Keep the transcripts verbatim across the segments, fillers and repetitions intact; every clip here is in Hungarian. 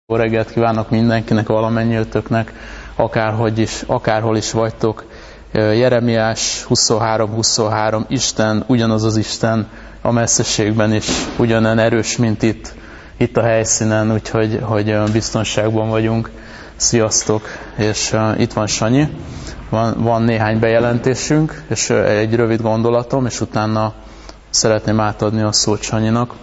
Jó reggelt kívánok mindenkinek, valamennyiötöknek, akárhogy is, akárhol is vagytok. Jeremiás huszonhárom huszonhárom, Isten ugyanaz az Isten a messzeségben is, ugyanolyan erős, mint itt, itt a helyszínen, úgyhogy hogy biztonságban vagyunk. Sziasztok! És uh, itt van Sanyi, van, van néhány bejelentésünk, és uh, egy rövid gondolatom, és utána szeretném átadni a szót Sanyinak.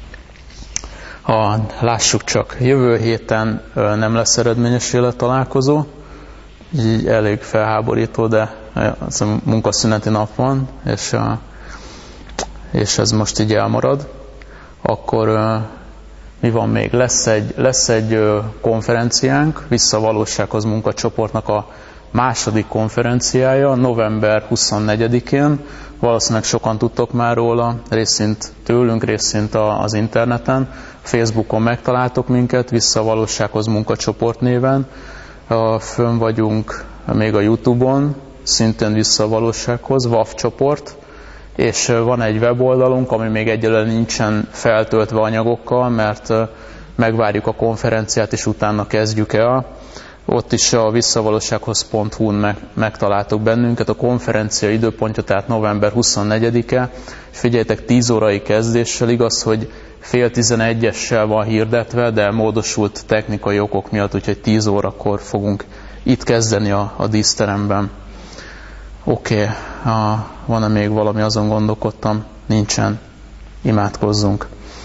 Ha lássuk csak, jövő héten nem lesz eredményes élettalálkozó, így elég felháborító, de az a munkaszüneti nap van, és, és ez most így elmarad. Akkor mi van még? Lesz egy, lesz egy konferenciánk, Vissza a valósághoz munkacsoportnak a második konferenciája, november huszonnegyedikén. Valószínűleg sokan tudtok már róla, részint tőlünk, részint az interneten. Facebookon megtaláltok minket, Vissza a valósághoz munkacsoport néven. Fönn vagyunk még a YouTube-on, szintén Vissza a valósághoz, vé á ef csoport. És van egy weboldalunk, ami még egyelőre nincsen feltöltve anyagokkal, mert megvárjuk a konferenciát, és utána kezdjük el. Ott is a visszavalósághoz pont hu-n megtaláltok bennünket. A konferencia időpontja tehát november huszonnegyedike, és figyeljetek, tíz órai kezdéssel, igaz, hogy fél tizenegyessel van hirdetve, de módosult technikai okok miatt, úgyhogy tíz órakor fogunk itt kezdeni a, a díszteremben. Oké, okay. Van-e még valami, azon gondolkodtam? Nincsen. Imádkozzunk.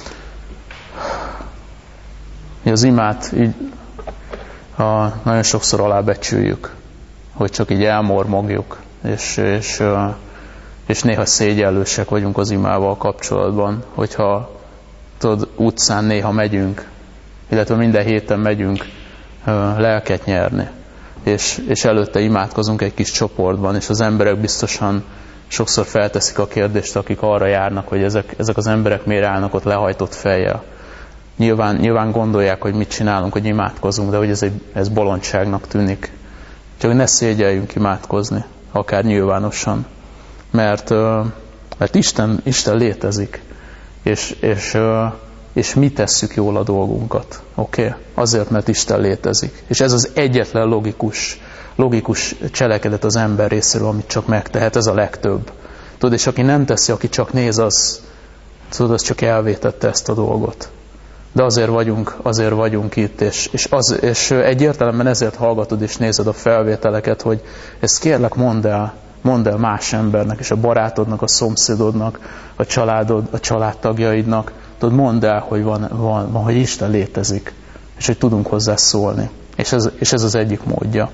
Az imát így a, nagyon sokszor alábecsüljük, hogy csak így elmormogjuk, és, és, és néha szégyellősek vagyunk az imával kapcsolatban, hogyha tudod, utcán néha megyünk, illetve minden héten megyünk lelket nyerni, és, és előtte imádkozunk egy kis csoportban, és az emberek biztosan sokszor felteszik a kérdést, akik arra járnak, hogy ezek, ezek az emberek miért állnak ott lehajtott fejjel. Nyilván, nyilván gondolják, hogy mit csinálunk, hogy imádkozunk, de hogy ez, egy, ez bolondságnak tűnik. Csak ne szégyeljünk imádkozni, akár nyilvánosan, mert, mert Isten, Isten létezik, és, és, és mi tesszük jól a dolgunkat. Oké? Okay? Azért, mert Isten létezik. És ez az egyetlen logikus, logikus cselekedet az ember részéről, amit csak megtehet, ez a legtöbb. Tudod, és aki nem teszi, aki csak néz, az, tudod, az csak elvétette ezt a dolgot. De azért vagyunk, azért vagyunk itt, és, és, az, és egy értelemben ezért hallgatod és nézed a felvételeket, hogy ezt kérlek mondd el, mondd el más embernek, és a barátodnak, a szomszédodnak, a családod, a családtagjaidnak, tudod, mondd el, hogy van, van, van, hogy Isten létezik, és hogy tudunk hozzá szólni. És ez, és ez az egyik módja.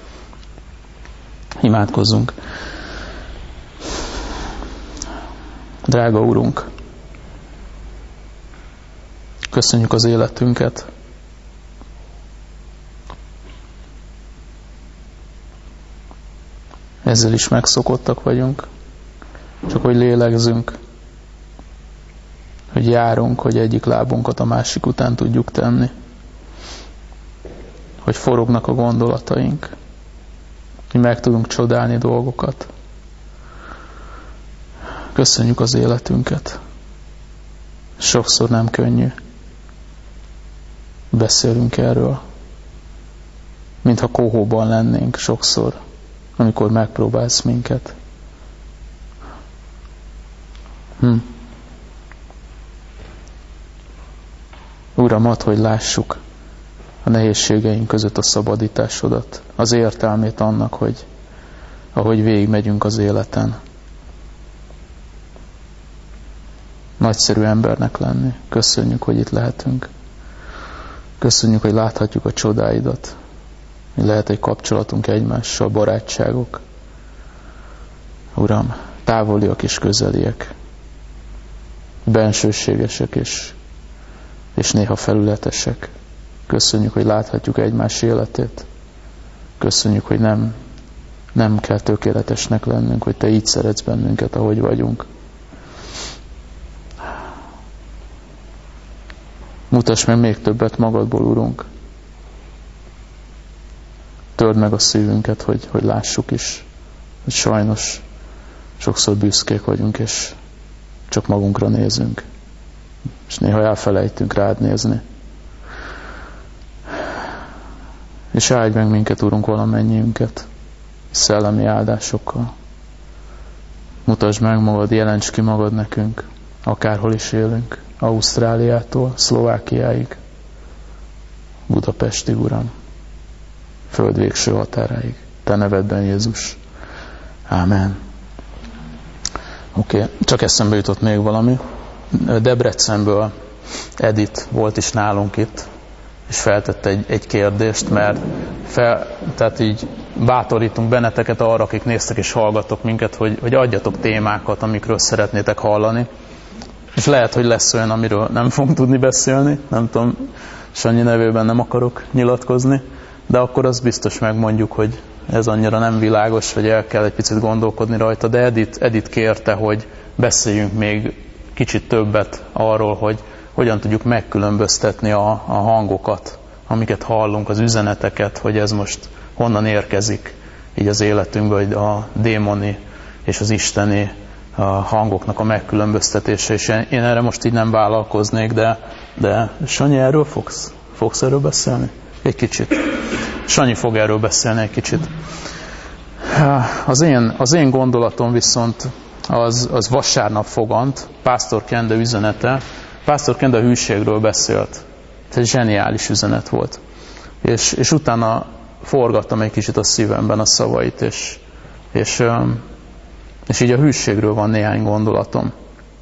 Imádkozzunk. Drága Urunk, köszönjük az életünket. Ezzel is megszokottak vagyunk. Csak hogy lélegzünk, hogy járunk, hogy egyik lábunkat a másik után tudjuk tenni. Hogy forognak a gondolataink. Hogy meg tudunk csodálni dolgokat. Köszönjük az életünket. Sokszor nem könnyű. Beszélünk erről, mintha kohóban lennénk sokszor, amikor megpróbálsz minket. Hm. Uram, add, hogy lássuk a nehézségeink között a szabadításodat, az értelmét annak, hogy ahogy végigmegyünk az életen, nagyszerű embernek lenni. Köszönjük, hogy itt lehetünk. Köszönjük, hogy láthatjuk a csodáidat. Hogy lehet egy kapcsolatunk egymással, barátságok. Uram, távoliak és közeliek. Bensőségesek és, és néha felületesek. Köszönjük, hogy láthatjuk egymás életét. Köszönjük, hogy nem, nem kell tökéletesnek lennünk, hogy Te így szeretsz bennünket, ahogy vagyunk. Mutass meg még többet magadból, Urunk. Törd meg a szívünket, hogy, hogy lássuk is, hogy sajnos sokszor büszkék vagyunk, és csak magunkra nézünk. És néha elfelejtünk rád nézni. És áldj meg minket, Urunk, valamennyiünket szellemi áldásokkal. Mutasd meg magad, jelents ki magad nekünk, akárhol is élünk, Ausztráliától Szlovákiáig, Budapestig, Uram, föld végső határáig. Te nevedben, Jézus. Ámen. Oké, okay. Csak eszembe jutott még valami. Debrecenből Edith volt is nálunk itt, és feltette egy, egy kérdést, mert fel, tehát így bátorítunk benneteket arra, akik néztek és hallgatok minket, hogy, hogy adjatok témákat, amikről szeretnétek hallani. És lehet, hogy lesz olyan, amiről nem fogunk tudni beszélni, nem tudom, Sanyi nevében nem akarok nyilatkozni, de akkor azt biztos megmondjuk, hogy ez annyira nem világos, hogy el kell egy picit gondolkodni rajta, de Edith, Edith kérte, hogy beszéljünk még kicsit többet arról, hogy hogyan tudjuk megkülönböztetni a, a hangokat, amiket hallunk, az üzeneteket, hogy ez most honnan érkezik így az életünkben, hogy a démoni és az isteni a hangoknak a megkülönböztetése, és én erre most így nem vállalkoznék, de, de Sanyi, erről fogsz? Fogsz erről beszélni? Egy kicsit. Sanyi fog erről beszélni egy kicsit. Az én, az én gondolatom viszont az, az vasárnap fogant, Pásztor Kende üzenete. Pásztor Kende a hűségről beszélt. Ez egy zseniális üzenet volt. És, és utána forgattam egy kicsit a szívemben a szavait, és, és, és így a hűségről van néhány gondolatom.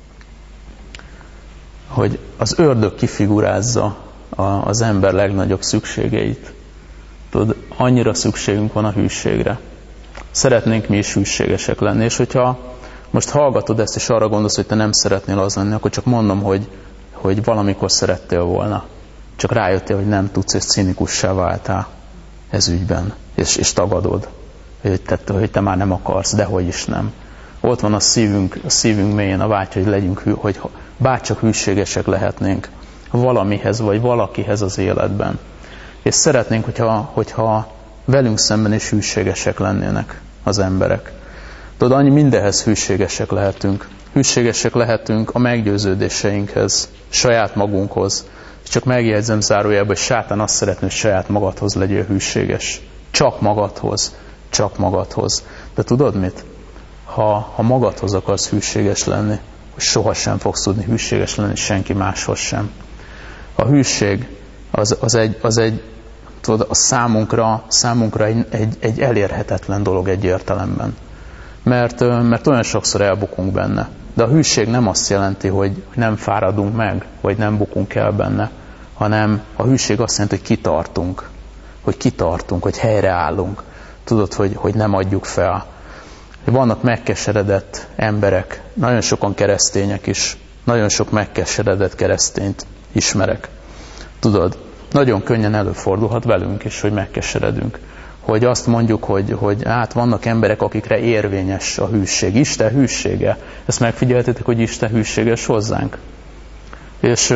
Hogy az ördög kifigurázza a, az ember legnagyobb szükségeit. Tudod, annyira szükségünk van a hűségre. Szeretnénk mi is hűségesek lenni, és hogyha most hallgatod ezt, és arra gondolsz, hogy te nem szeretnél az lenni, akkor csak mondom, hogy, hogy valamikor szerettél volna. Csak rájöttél, hogy nem tudsz, és cinikussá váltál ez ügyben, és, és tagadod, hogy te, hogy te már nem akarsz, de hogy is nem. Ott van a szívünk, a szívünk mélyén a vágy, hogy legyünk, hogy bárcsak hűségesek lehetnénk valamihez, vagy valakihez az életben. És szeretnénk, hogyha, hogyha velünk szemben is hűségesek lennének az emberek. Tudod, annyi mindenhez hűségesek lehetünk. Hűségesek lehetünk a meggyőződéseinkhez, saját magunkhoz. És csak megjegyzem zárójelben, hogy sátán azt szeretné, hogy saját magadhoz legyél hűséges. Csak magadhoz. Csak magadhoz. De tudod mit? Ha, ha magadhoz akarsz hűséges lenni, sohasem fogsz tudni hűséges lenni senki máshoz sem. A hűség az, az egy, az egy tudod, a számunkra, számunkra egy, egy, egy elérhetetlen dolog egy értelemben. Mert, mert olyan sokszor elbukunk benne. De a hűség nem azt jelenti, hogy nem fáradunk meg, vagy nem bukunk el benne, hanem a hűség azt jelenti, hogy kitartunk. Hogy kitartunk, hogy helyreállunk. Tudod, hogy, hogy nem adjuk fel. Vannak megkeseredett emberek, nagyon sokan keresztények is, nagyon sok megkeseredett keresztényt ismerek. Tudod, nagyon könnyen előfordulhat velünk is, hogy megkeseredünk. Hogy azt mondjuk, hogy, hogy hát vannak emberek, akikre érvényes a hűség. Isten hűsége. Ezt megfigyeltétek, hogy Isten hűséges hozzánk. És,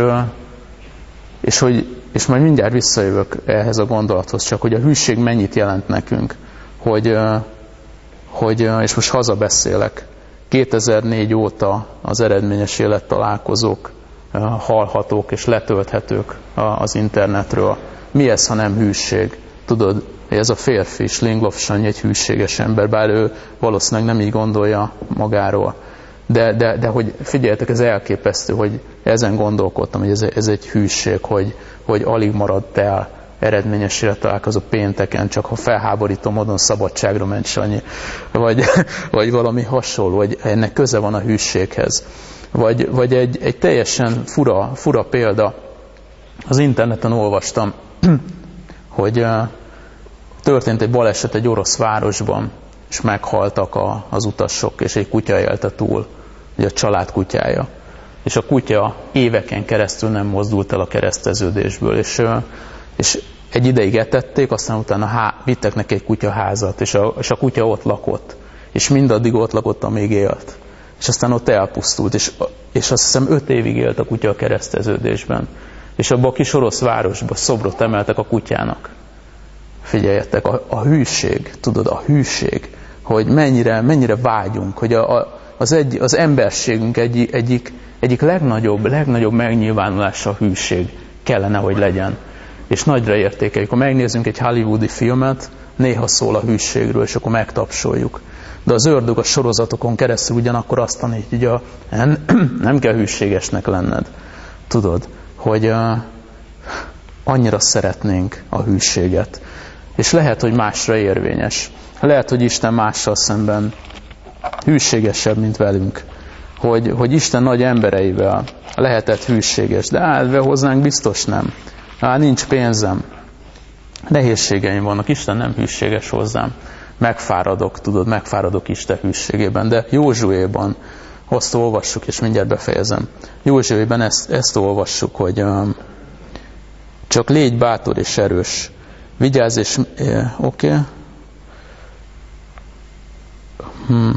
és, hogy, és majd mindjárt visszajövök ehhez a gondolathoz, csak hogy a hűség mennyit jelent nekünk. Hogy, hogy és most hazabeszélek. kétezer-négy óta az eredményes élettalálkozók hallhatók és letölthetők az internetről. Mi ez, ha nem hűség? Tudod, ez a férfi, Slinglov Sanyi egy hűséges ember, bár ő valószínűleg nem így gondolja magáról. De, de, de hogy figyeljetek, ez elképesztő, hogy ezen gondolkodtam, hogy ez, ez egy hűség, hogy, hogy alig maradt el eredményes élettalálkozó pénteken, csak ha felháborító módon szabadságra ment Sanyi, vagy, vagy valami hasonló, hogy ennek köze van a hűséghez. Vagy, vagy egy, egy teljesen fura, fura példa. Az interneten olvastam, hogy történt egy baleset egy orosz városban, és meghaltak a, az utasok, és egy kutya élte túl, ugye a család kutyája. És a kutya éveken keresztül nem mozdult el a kereszteződésből, és, és egy ideig etették, aztán utána há, vittek neki egy kutyaházat, és a, és a kutya ott lakott, és mindaddig ott lakott, amíg élt. És aztán ott elpusztult, és, és azt hiszem öt évig élt a kutya a kereszteződésben. És abban a kis orosz városban szobrot emeltek a kutyának. Figyeljetek, a, a hűség, tudod, a hűség, hogy mennyire, mennyire vágyunk, hogy a, a, az, egy, az emberségünk egy, egyik, egyik legnagyobb, legnagyobb megnyilvánulása a hűség kellene, hogy legyen. és nagyra értékeljük. Ha megnézzünk egy hollywoodi filmet, néha szól a hűségről, és akkor megtapsoljuk. De az ördög a sorozatokon keresztül ugyanakkor azt tanítja, hogy nem kell hűségesnek lenned. Tudod, hogy uh, annyira szeretnénk a hűséget. És lehet, hogy másra érvényes. Lehet, hogy Isten mással szemben hűségesebb, mint velünk. Hogy, hogy Isten nagy embereivel lehetett hűséges. De állve hozzánk biztos nem. Á, nincs pénzem. Nehézségeim vannak. Isten nem hűséges hozzám. Megfáradok, tudod, megfáradok Isten hűségében. De Józsuéban azt olvassuk, és mindjárt befejezem. Józsuéban ezt, ezt olvassuk, hogy um, csak légy bátor és erős. Vigyázz és... Eh, Oké. Okay. Hmm.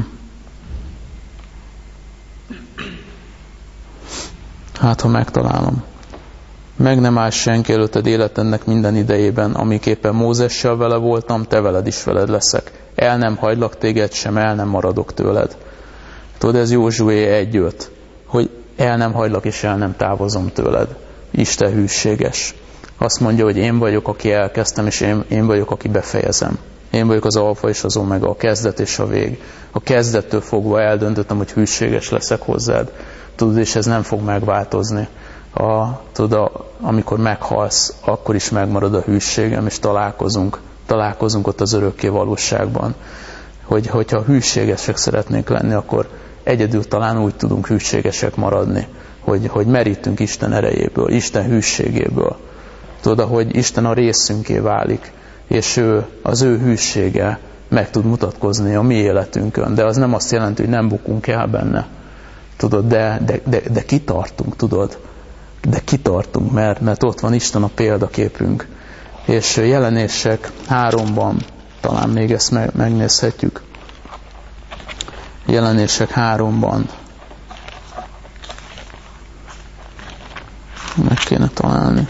Hát, ha megtalálom. Meg nem áll senki előtted életednek minden idejében, amiképpen Mózessel vele voltam, te veled is veled leszek. El nem hagylak téged sem, el nem maradok tőled. Tudod, ez Józsué egy öt, hogy el nem hagylak és el nem távozom tőled. Isten hűséges. Azt mondja, hogy én vagyok, aki elkezdtem, és én, én vagyok, aki befejezem. Én vagyok az alfa és az omega, a kezdet és a vég. A kezdettől fogva eldöntöttem, hogy hűséges leszek hozzád. Tudod, és ez nem fog megváltozni. A, tudod, a, amikor meghalsz, akkor is megmarad a hűségem, és találkozunk. Találkozunk ott az örökké valóságban. Hogy, hogyha hűségesek szeretnénk lenni, akkor egyedül talán úgy tudunk hűségesek maradni, hogy, hogy merítünk Isten erejéből, Isten hűségéből. Tudod, hogy Isten a részünké válik, és ő, az ő hűsége meg tud mutatkozni a mi életünkön, de az nem azt jelenti, hogy nem bukunk el benne. Tudod, de, de, de, de kitartunk, tudod. De kitartunk, mert, mert ott van Isten a példaképünk. És Jelenések háromban talán még ezt meg, megnézhetjük. Jelenések háromban meg kéne találni.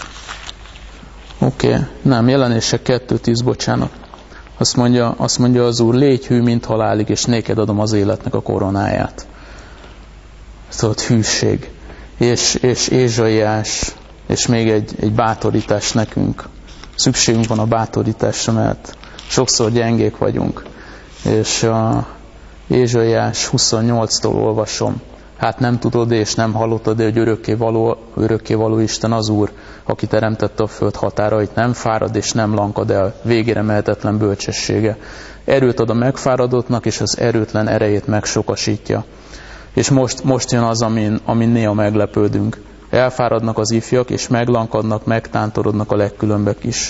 Oké, okay. Nem, Jelenések kettő tíz, bocsánat. Azt mondja, azt mondja az Úr, légy hű, mint halálig, és néked adom az életnek a koronáját. Tudod, hűség. És, és Ézsaiás, és még egy, egy bátorítás nekünk. Szükségünk van a bátorításra, mert sokszor gyengék vagyunk. És a Ézsaiás huszonnyolctól olvasom. Hát nem tudod és nem hallottad, hogy örökké való, örökké való Isten az Úr, aki teremtette a föld határait, nem fárad és nem lankad el, végére mehetetlen bölcsessége. Erőt ad a megfáradottnak, és az erőtlen erejét megsokasítja. És most, most jön az, amin, amin néha meglepődünk. Elfáradnak az ifjak, és meglankadnak, megtántorodnak a legkülönbek is.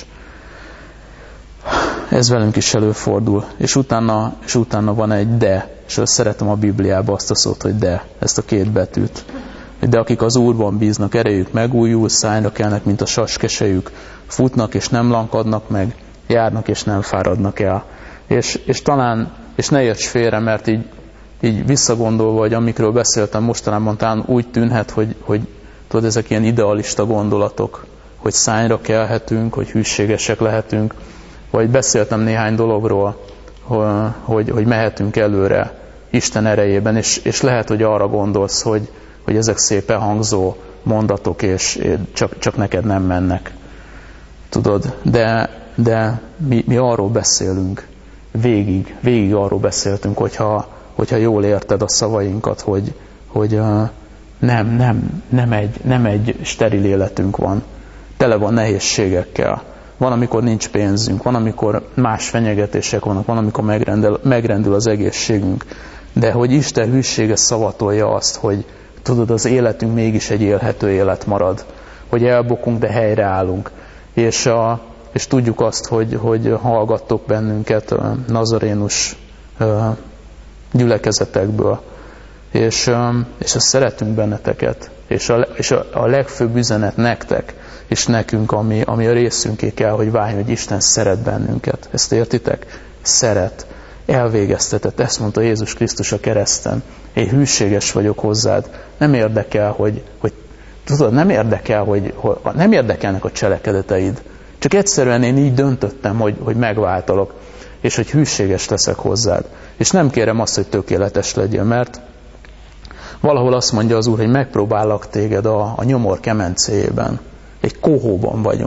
Ez velünk is előfordul. És utána, és utána van egy de, és azt szeretem a Bibliában azt a szót, hogy de, ezt a két betűt. De akik az Úrban bíznak, erejük megújul, szányra kelnek, mint a saskesejük, futnak és nem lankadnak meg, járnak és nem fáradnak el. És, és talán, és ne érts félre, mert így, így visszagondolva, hogy amikről beszéltem mostanában, talán úgy tűnhet, hogy, hogy tudod, ezek ilyen idealista gondolatok, hogy szányra kelhetünk, hogy hűségesek lehetünk, vagy beszéltem néhány dologról, hogy, hogy mehetünk előre Isten erejében, és, és lehet, hogy arra gondolsz, hogy, hogy ezek szépen hangzó mondatok, és csak, csak neked nem mennek. Tudod, de, de mi, mi arról beszélünk, végig, végig arról beszéltünk, hogyha, hogyha jól érted a szavainkat, hogy, hogy uh, nem, nem, nem, egy, nem egy steril életünk van, tele van nehézségekkel. Van, amikor nincs pénzünk, van, amikor más fenyegetések vannak, van, amikor megrendel, megrendül az egészségünk. De hogy Isten hűsége szavatolja azt, hogy tudod, az életünk mégis egy élhető élet marad. Hogy elbukunk, de helyreállunk. És, a, és tudjuk azt, hogy, hogy hallgattok bennünket a nazarénus gyülekezetekből. És, és azt szeretünk benneteket. És a, és a, a legfőbb üzenet nektek, és nekünk, ami, ami a részünké kell, hogy váljon, hogy Isten szeret bennünket. Ezt értitek? Szeret. Elvégeztetett. Ezt mondta Jézus Krisztus a kereszten. Én hűséges vagyok hozzád. Nem érdekel, hogy, hogy tudod, nem érdekel, hogy, hogy nem érdekelnek a cselekedeteid. Csak egyszerűen én így döntöttem, hogy, hogy megváltalok, és hogy hűséges leszek hozzád. És nem kérem azt, hogy tökéletes legyél, mert valahol azt mondja az Úr, hogy megpróbállak téged a, a nyomor kemencéjében. Egy kohóban vagyunk.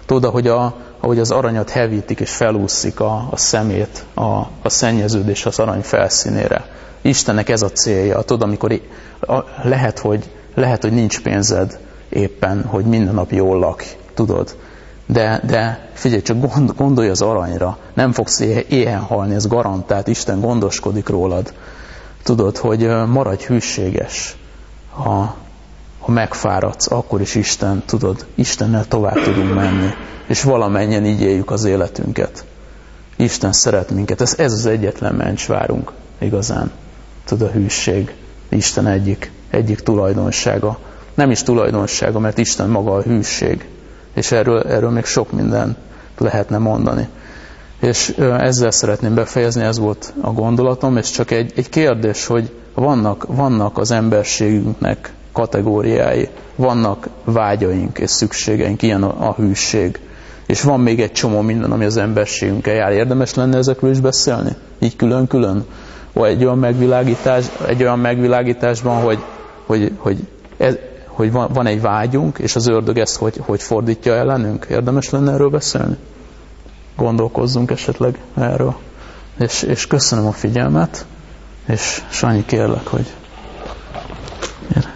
Tudod, ahogy, a, ahogy az aranyat hevítik és felúszik a, a szemét, a, a szennyeződés az arany felszínére. Istennek ez a célja. Tudod, amikor a, lehet, hogy, lehet, hogy nincs pénzed éppen, hogy minden nap jól lakj, tudod. De, de figyelj, csak gond, gondolj az aranyra. Nem fogsz éhen halni, ez garantált. Isten gondoskodik rólad. Tudod, hogy maradj hűséges. Ha, ha megfáradsz, akkor is Isten, tudod, Istennel tovább tudunk menni. És valamennyien így éljük az életünket. Isten szeret minket. Ez, ez az egyetlen mencsvárunk igazán. Tudod, a hűség. Isten egyik, egyik tulajdonsága. Nem is tulajdonsága, mert Isten maga a hűség. És erről, erről még sok minden lehetne mondani. És ezzel szeretném befejezni, ez volt a gondolatom, és csak egy, egy kérdés, hogy vannak, vannak az emberségünknek kategóriái, vannak vágyaink és szükségeink, ilyen a, a hűség. És van még egy csomó minden, ami az emberségünkkel jár. Érdemes lenne ezekről is beszélni? Így külön-külön? Vagy egy olyan megvilágítás, egy olyan megvilágításban, hogy, hogy, hogy, ez, hogy van, van egy vágyunk, és az ördög ezt hogy, hogy fordítja ellenünk? Érdemes lenne erről beszélni? Gondolkozzunk esetleg erről. És, és köszönöm a figyelmet, és Sanyi, kérlek, hogy gyere.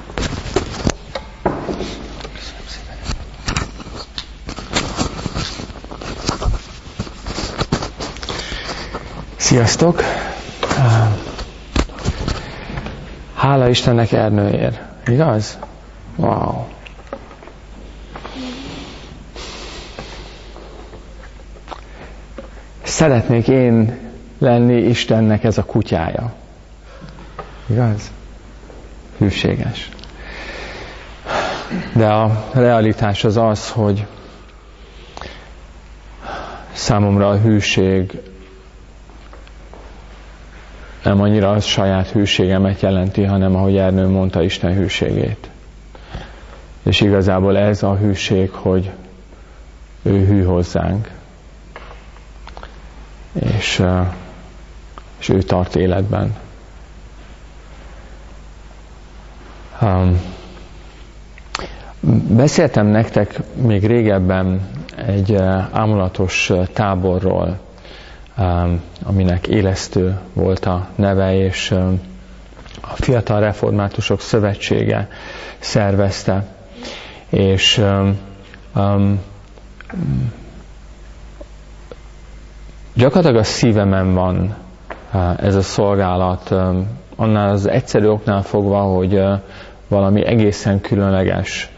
Sziasztok! Hála Istennek Ernőért. Igaz? Wow! Szeretnék én lenni Istennek ez a kutyája. Igaz? Hűséges. De a realitás az az, hogy számomra a hűség nem annyira a saját hűségemet jelenti, hanem ahogy Ernő mondta, Isten hűségét. És igazából ez a hűség, hogy ő hű hozzánk. És, és ő tart életben. Um, beszéltem nektek még régebben egy ámulatos táborról, um, aminek Élesztő volt a neve, és um, a Fiatal Reformátusok Szövetsége szervezte. És um, um, gyakorlatilag a szívemen van ez a szolgálat, annál az egyszerű oknál fogva, hogy valami egészen különleges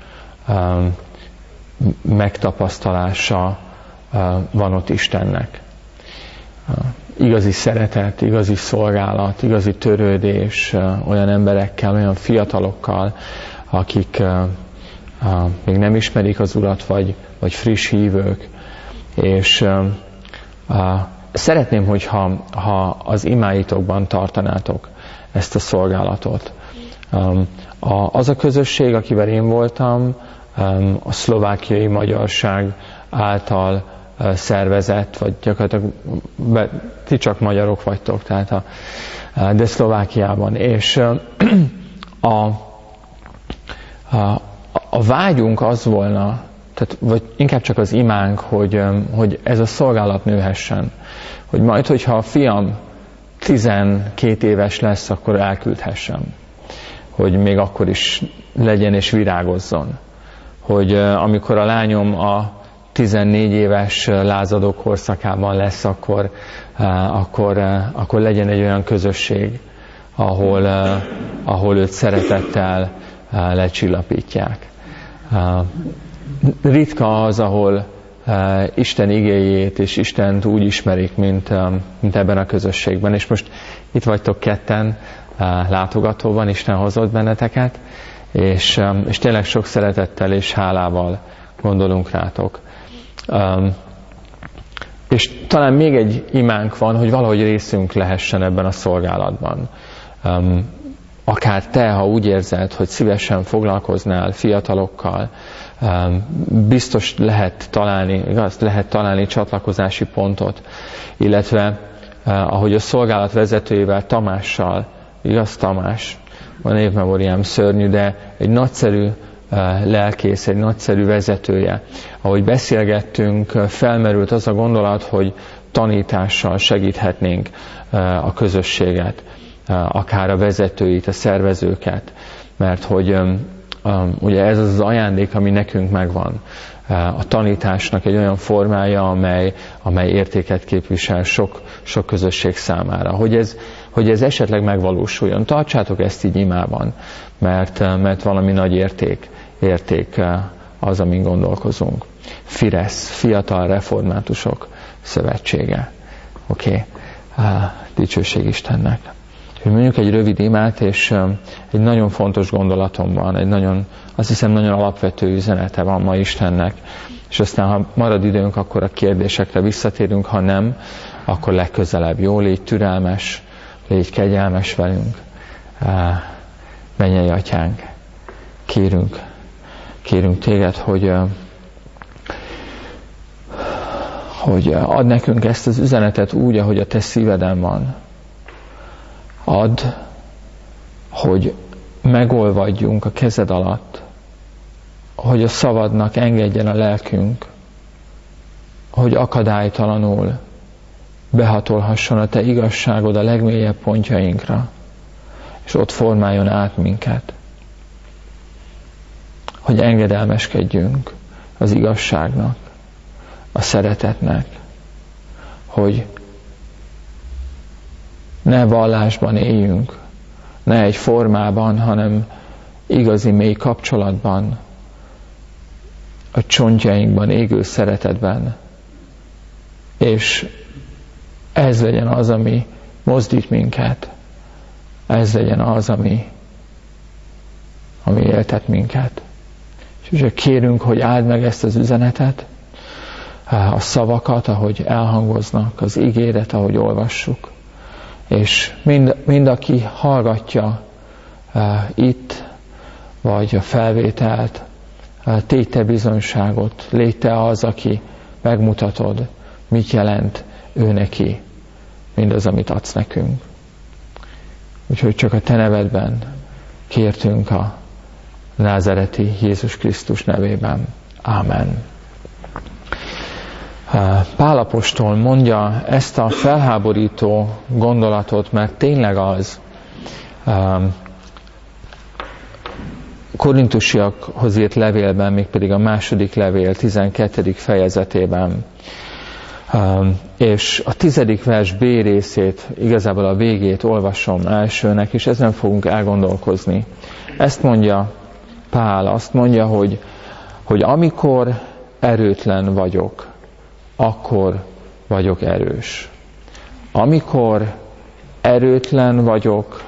megtapasztalása van ott Istennek. Igazi szeretet, igazi szolgálat, igazi törődés olyan emberekkel, olyan fiatalokkal, akik még nem ismerik az Urat, vagy, vagy friss hívők, és Uh, szeretném, hogyha ha az imáitokban tartanátok ezt a szolgálatot. Um, a, az a közösség, akivel én voltam, um, a szlovákiai magyarság által uh, szervezett, vagy gyakorlatilag be, ti csak magyarok vagytok, tehát a, uh, de Szlovákiában. És uh, a, a, a vágyunk az volna, tehát, vagy inkább csak az imánk, hogy, hogy ez a szolgálat nőhessen. Hogy majd, hogyha a fiam tizenkét éves lesz, akkor elküldhessem. Hogy még akkor is legyen és virágozzon. Hogy amikor a lányom a tizennégy éves lázadó korszakában lesz, akkor, akkor, akkor legyen egy olyan közösség, ahol, ahol őt szeretettel lecsillapítják. Ritka az, ahol uh, Isten igéjét és Istent úgy ismerik, mint, um, mint ebben a közösségben. És most itt vagytok ketten uh, látogatóban, Isten hozott benneteket, és, um, és tényleg sok szeretettel és hálával gondolunk rátok. Um, és talán még egy imánk van, hogy valahogy részünk lehessen ebben a szolgálatban. Um, akár te, ha úgy érzed, hogy szívesen foglalkoznál fiatalokkal, biztos lehet találni, igaz, lehet találni csatlakozási pontot, illetve ahogy a szolgálat vezetőjével, Tamással, igaz Tamás, a névmemóriám szörnyű, de egy nagyszerű lelkész, egy nagyszerű vezetője. Ahogy beszélgettünk, felmerült az a gondolat, hogy tanítással segíthetnénk a közösséget, akár a vezetőit, a szervezőket, mert hogy ugye ez az az ajándék, ami nekünk megvan. A tanításnak egy olyan formája, amely, amely értéket képvisel sok, sok közösség számára. Hogy ez, hogy ez esetleg megvalósuljon. Tartsátok ezt így imában, mert, mert valami nagy érték, érték az, amin gondolkozunk. Firesz, Fiatal Reformátusok Szövetsége. Oké, okay. Dicsőség Istennek. Hogy mondjuk egy rövid imát, és egy nagyon fontos gondolatom van, egy nagyon, azt hiszem nagyon alapvető üzenete van ma Istennek, és aztán ha marad időnk, akkor a kérdésekre visszatérünk, ha nem, akkor legközelebb. Jó, légy türelmes, légy kegyelmes velünk. Mennyei Atyánk, kérünk, kérünk téged, hogy, hogy add nekünk ezt az üzenetet úgy, ahogy a te szíveden van. Add, hogy megolvadjunk a kezed alatt, hogy a szavadnak engedjen a lelkünk, hogy akadálytalanul behatolhasson a te igazságod a legmélyebb pontjainkra, és ott formáljon át minket. Hogy engedelmeskedjünk az igazságnak, a szeretetnek, hogy ne vallásban éljünk, ne egy formában, hanem igazi mély kapcsolatban, a csontjainkban égő szeretetben. És ez legyen az, ami mozdít minket, ez legyen az, ami, ami éltet minket. És kérünk, hogy áld meg ezt az üzenetet, a szavakat, ahogy elhangoznak, az ígéret, ahogy olvassuk. És mind, mind aki hallgatja uh, itt, vagy a felvételt, uh, tégy te bizonyságot, légy te az, aki megmutatod, mit jelent ő neki, mindaz, amit adsz nekünk. Úgyhogy csak a te nevedben kértünk a názáreti Jézus Krisztus nevében. Ámen. Pál apostol mondja ezt a felháborító gondolatot, mert tényleg az. Korintusiakhoz írt levélben, mégpedig a második levél tizenkettedik fejezetében, és a tizedik vers B részét, igazából a végét olvasom elsőnek, és ezen fogunk elgondolkozni. Ezt mondja Pál, azt mondja, hogy, hogy amikor erőtlen vagyok, akkor vagyok erős. Amikor erőtlen vagyok,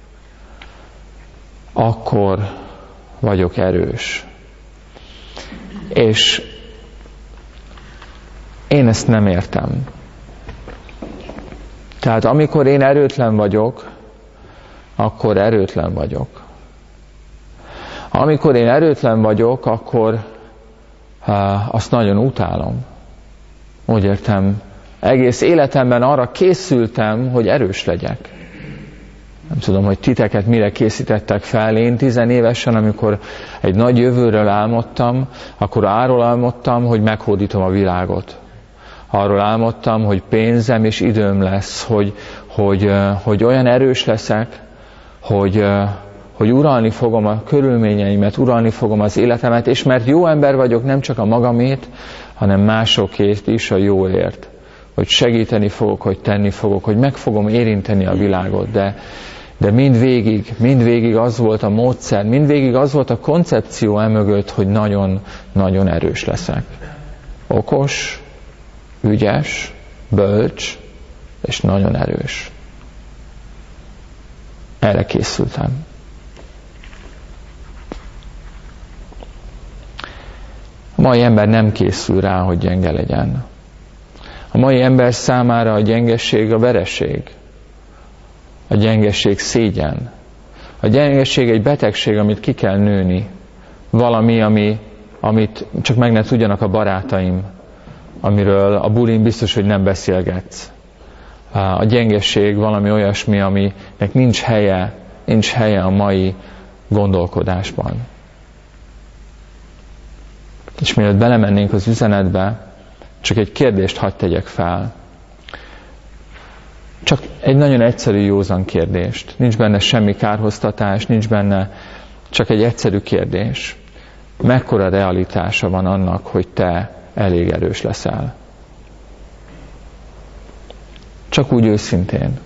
akkor vagyok erős. És én ezt nem értem. Tehát amikor én erőtlen vagyok, akkor erőtlen vagyok. Amikor én erőtlen vagyok, akkor uh, azt nagyon utálom. Úgy értem, egész életemben arra készültem, hogy erős legyek. Nem tudom, hogy titeket mire készítettek fel. Én tizenévesen, amikor egy nagy jövőről álmodtam, akkor arról álmodtam, hogy meghódítom a világot. Arról álmodtam, hogy pénzem és időm lesz, hogy, hogy, hogy olyan erős leszek, hogy, hogy uralni fogom a körülményeimet, uralni fogom az életemet, és mert jó ember vagyok, nem csak a magamét, hanem másokért is a jóért. Hogy segíteni fogok, hogy tenni fogok, hogy meg fogom érinteni a világot, de, de mindvégig, mindvégig az volt a módszer, mindvégig az volt a koncepció emögött, hogy nagyon-nagyon erős leszek. Okos, ügyes, bölcs, és nagyon erős. Erre készültem. A mai ember nem készül rá, hogy gyenge legyen. A mai ember számára a gyengeség a vereség. A gyengeség szégyen. A gyengeség egy betegség, amit ki kell nőni. Valami, ami, amit csak meg ne tudjanak a barátaim, amiről a bulin biztos, hogy nem beszélgetsz. A gyengeség valami olyasmi, aminek nincs helye, nincs helye a mai gondolkodásban. És mielőtt belemennénk az üzenetbe, csak egy kérdést hadd tegyek fel. Csak egy nagyon egyszerű, józan kérdést. Nincs benne semmi kárhoztatás, nincs benne, csak egy egyszerű kérdés. Mekkora realitása van annak, hogy te elég erős leszel? Csak úgy őszintén.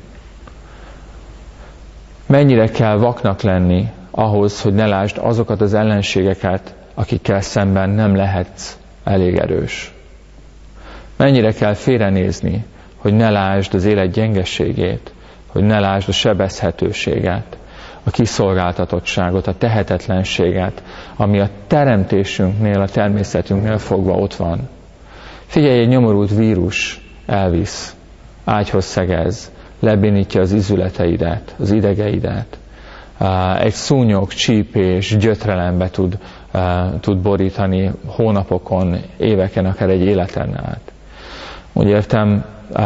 Mennyire kell vaknak lenni ahhoz, hogy ne lásd azokat az ellenségeket, akikkel szemben nem lehetsz elég erős? Mennyire kell félrenézni, hogy ne lásd az élet gyengeségét, hogy ne lásd a sebezhetőséget, a kiszolgáltatottságot, a tehetetlenséget, ami a teremtésünknél, a természetünknél fogva ott van. Figyelj, egy nyomorult vírus elvisz, ágyhoz szegez, lebénítja az izületeidet, az idegeidet. Egy szúnyog, csípés, gyötrelembe tud, tud borítani hónapokon, éveken, akár egy életen át. Úgy értem,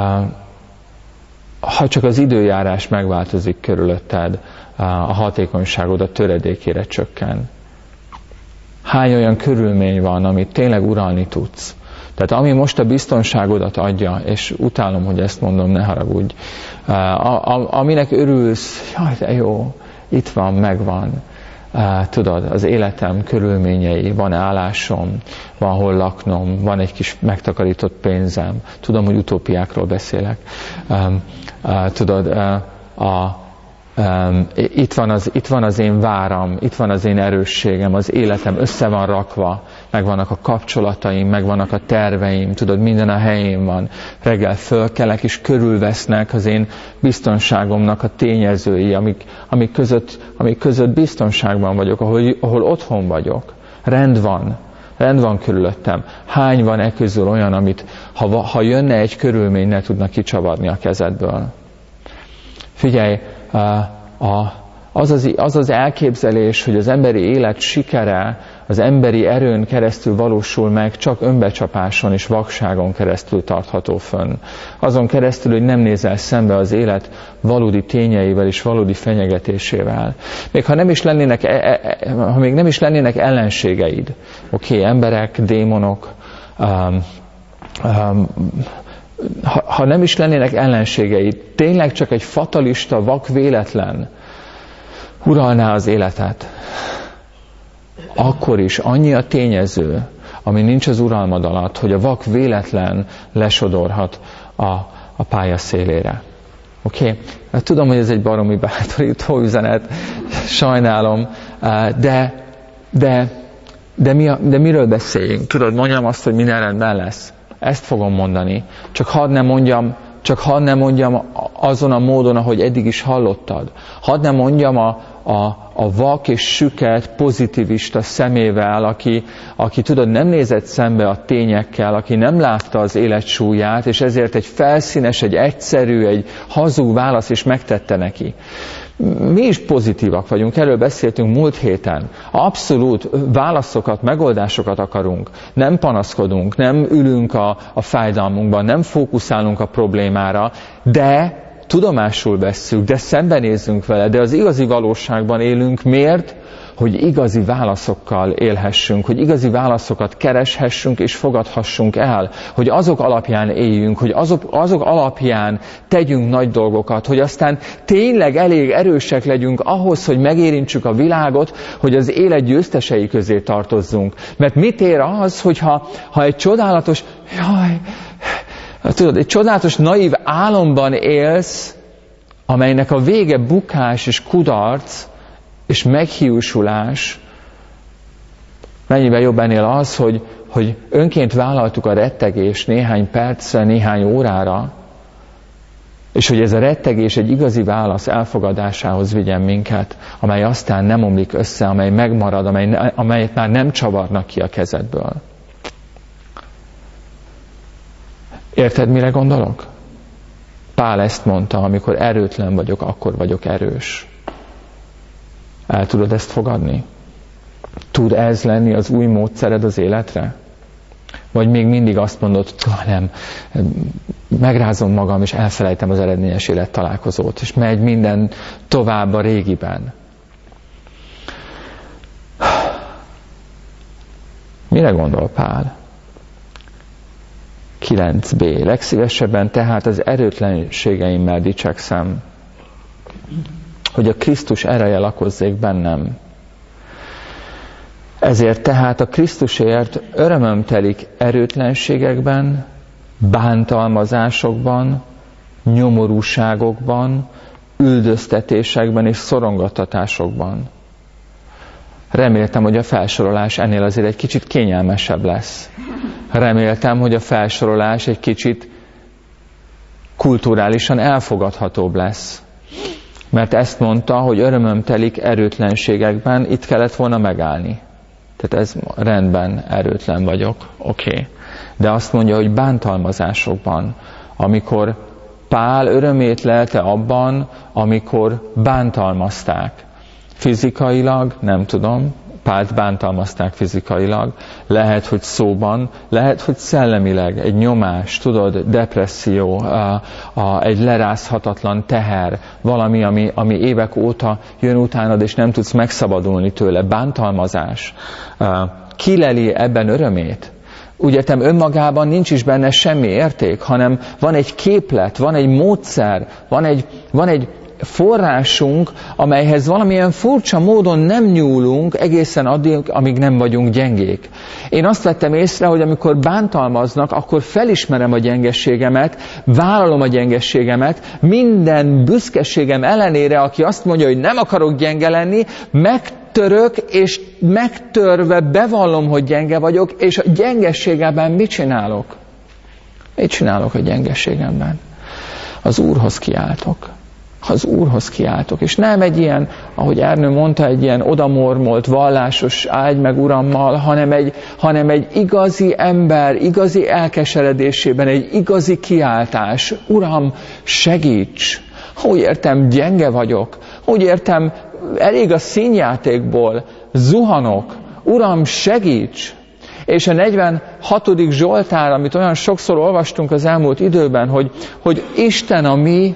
ha csak az időjárás megváltozik körülötted, a hatékonyságod a töredékére csökken. Hány olyan körülmény van, amit tényleg uralni tudsz? Tehát ami most a biztonságodat adja, és utálom, hogy ezt mondom, ne haragudj, aminek örülsz, jaj, de jó, itt van, megvan. Tudod, az életem körülményei, van állásom, van hol laknom, van egy kis megtakarított pénzem. Tudom, hogy utópiákról beszélek. Tudod, a Um, itt, van az, itt van az én váram, itt van az én erősségem, az életem össze van rakva, megvannak a kapcsolataim, megvannak a terveim, tudod, minden a helyén van. Reggel fölkelek és körülvesznek az én biztonságomnak a tényezői, amik, amik, között, amik között biztonságban vagyok, ahol, ahol otthon vagyok. Rend van, rend van körülöttem. Hány van e közül olyan, amit ha, ha jönne egy körülmény, ne tudna kicsavarni a kezedből? Figyelj, az az, az az elképzelés, hogy az emberi élet sikere az emberi erőn keresztül valósul meg, csak önbecsapáson és vakságon keresztül tartható fönn. Azon keresztül, hogy nem nézel szembe az élet valódi tényeivel és valódi fenyegetésével. Még ha nem is lennének, ha még nem is lennének ellenségeid, oké, okay, emberek, démonok, um, um, Ha, ha nem is lennének ellenségeid, tényleg csak egy fatalista, vak véletlen uralná az életet, akkor is annyi a tényező, ami nincs az uralmad alatt, hogy a vak véletlen lesodorhat a, a pálya szélére. Oké? Okay? Tudom, hogy ez egy baromi bátorító üzenet, sajnálom, de, de, de, mi a, de miről beszéljünk? Tudod, mondjam azt, hogy minden rendben lesz. Ezt fogom mondani. Csak hadd ne mondjam, csak hadd ne mondjam azon a módon, ahogy eddig is hallottad. Hadd ne mondjam a, a, a vak és süket pozitivista szemével, aki, aki tudod, nem nézett szembe a tényekkel, aki nem látta az élet súlyát, és ezért egy felszínes, egy egyszerű, egy hazug válasz is megtette neki. Mi is pozitívak vagyunk, erről beszéltünk múlt héten. Abszolút válaszokat, megoldásokat akarunk. Nem panaszkodunk, nem ülünk a, a fájdalmunkban, nem fókuszálunk a problémára, de tudomásul vesszük, de szembenézzünk vele, de az igazi valóságban élünk. Miért? Hogy igazi válaszokkal élhessünk, hogy igazi válaszokat kereshessünk és fogadhassunk el, hogy azok alapján éljünk, hogy azok, azok alapján tegyünk nagy dolgokat, hogy aztán tényleg elég erősek legyünk ahhoz, hogy megérintsük a világot, hogy az élet győztesei közé tartozzunk. Mert mit ér az, hogyha ha egy csodálatos, jaj, tudod, egy csodálatos naív álomban élsz, amelynek a vége bukás és kudarc, és meghiúsulás, mennyivel jobb ennél az, hogy, hogy önként vállaltuk a rettegést néhány percre, néhány órára, és hogy ez a rettegés egy igazi válasz elfogadásához vigyen minket, amely aztán nem omlik össze, amely megmarad, amely, amelyet már nem csavarnak ki a kezedből. Érted, mire gondolok? Pál ezt mondta, amikor erőtlen vagyok, akkor vagyok erős. El tudod ezt fogadni? Tud ez lenni az új módszered az életre? Vagy még mindig azt mondod, nem, megrázom magam, és elfelejtem az eredményes élet találkozót, és megy minden tovább a régiben. Mire gondol Pál? kilenc b. Legszívesebben tehát az erőtlenségeimmel dicsekszem, hogy a Krisztus ereje lakozzék bennem. Ezért tehát a Krisztusért örömöm telik erőtlenségekben, bántalmazásokban, nyomorúságokban, üldöztetésekben és szorongattatásokban. Reméltem, hogy a felsorolás ennél azért egy kicsit kényelmesebb lesz. Reméltem, hogy a felsorolás egy kicsit kulturálisan elfogadhatóbb lesz. Mert ezt mondta, hogy örömöm telik erőtlenségekben, itt kellett volna megállni. Tehát ez rendben, erőtlen vagyok, oké. Okay. De azt mondja, hogy bántalmazásokban, amikor Pál örömét lelte abban, amikor bántalmazták. Fizikailag, nem tudom, Pált bántalmazták fizikailag, lehet, hogy szóban, lehet, hogy szellemileg, egy nyomás, tudod, depresszió, a, a, egy lerázhatatlan teher, valami, ami, ami évek óta jön utánad, és nem tudsz megszabadulni tőle, bántalmazás. Kileli ebben örömét? Úgy értem, önmagában nincs is benne semmi érték, hanem van egy képlet, van egy módszer, van egy, van egy forrásunk, amelyhez valamilyen furcsa módon nem nyúlunk egészen addig, amíg nem vagyunk gyengék. Én azt vettem észre, hogy amikor bántalmaznak, akkor felismerem a gyengességemet, vállalom a gyengességemet, minden büszkeségem ellenére, aki azt mondja, hogy nem akarok gyenge lenni, megtörök, és megtörve bevallom, hogy gyenge vagyok, és a gyengességemben mit csinálok? Mit csinálok a gyengességemben? Az Úrhoz kiáltok. Az Úrhoz kiáltok. És nem egy ilyen, ahogy Ernő mondta, egy ilyen odamormolt, vallásos áldj meg Urammal, hanem egy, hanem egy igazi ember, igazi elkeseredésében, egy igazi kiáltás. Uram, segíts! Úgy értem, gyenge vagyok. Úgy értem, elég a színjátékból. Zuhanok. Uram, segíts! És a negyvenhatodik Zsoltár, amit olyan sokszor olvastunk az elmúlt időben, hogy, hogy Isten a mi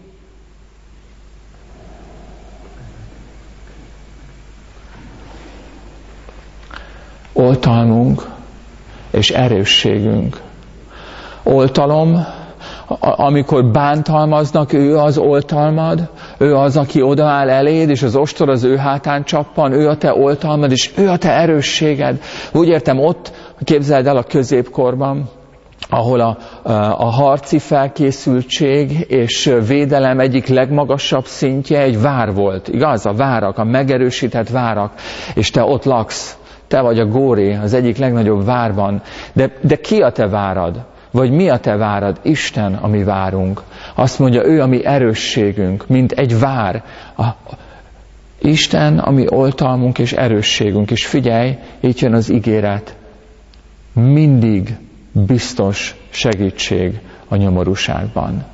oltalmunk és erősségünk. Oltalom, amikor bántalmaznak, ő az oltalmad, ő az, aki odaáll eléd, és az ostor az ő hátán csappan, ő a te oltalmad, és ő a te erősséged. Úgy értem, ott képzeld el a középkorban, ahol a, a harci felkészültség és védelem egyik legmagasabb szintje egy vár volt. Igaz? A várak, a megerősített várak, és te ott laksz. Te vagy a Góré, az egyik legnagyobb várban. De, de ki a te várad? Vagy mi a te várad? Isten, a mi várunk. Azt mondja, ő a mi erősségünk, mint egy vár. A, Isten, a mi oltalmunk és erősségünk. És figyelj, itt jön az ígéret. Mindig biztos segítség a nyomorúságban.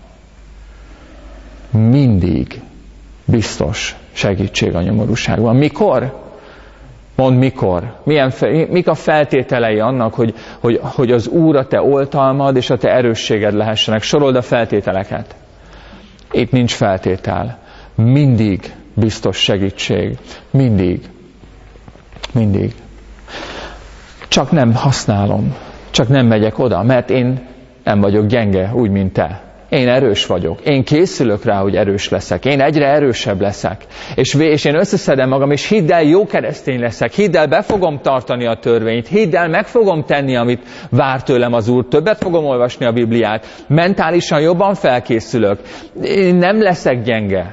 Mindig biztos segítség a nyomorúságban. Mikor? Mondd mikor. Milyen, mik a feltételei annak, hogy, hogy, hogy az Úr a te oltalmad és a te erősséged lehessenek. Sorold a feltételeket. Itt nincs feltétel. Mindig biztos segítség. Mindig. Mindig. Csak nem használom. Csak nem megyek oda, mert én nem vagyok gyenge, úgy, mint te. Én erős vagyok. Én készülök rá, hogy erős leszek. Én egyre erősebb leszek. És, és én összeszedem magam, és hidd el, jó keresztény leszek. Hidd el, be fogom tartani a törvényt. Hidd el, meg fogom tenni, amit vár tőlem az Úr. Többet fogom olvasni a Bibliát. Mentálisan jobban felkészülök. Én nem leszek gyenge.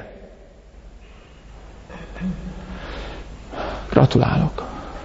Gratulálok.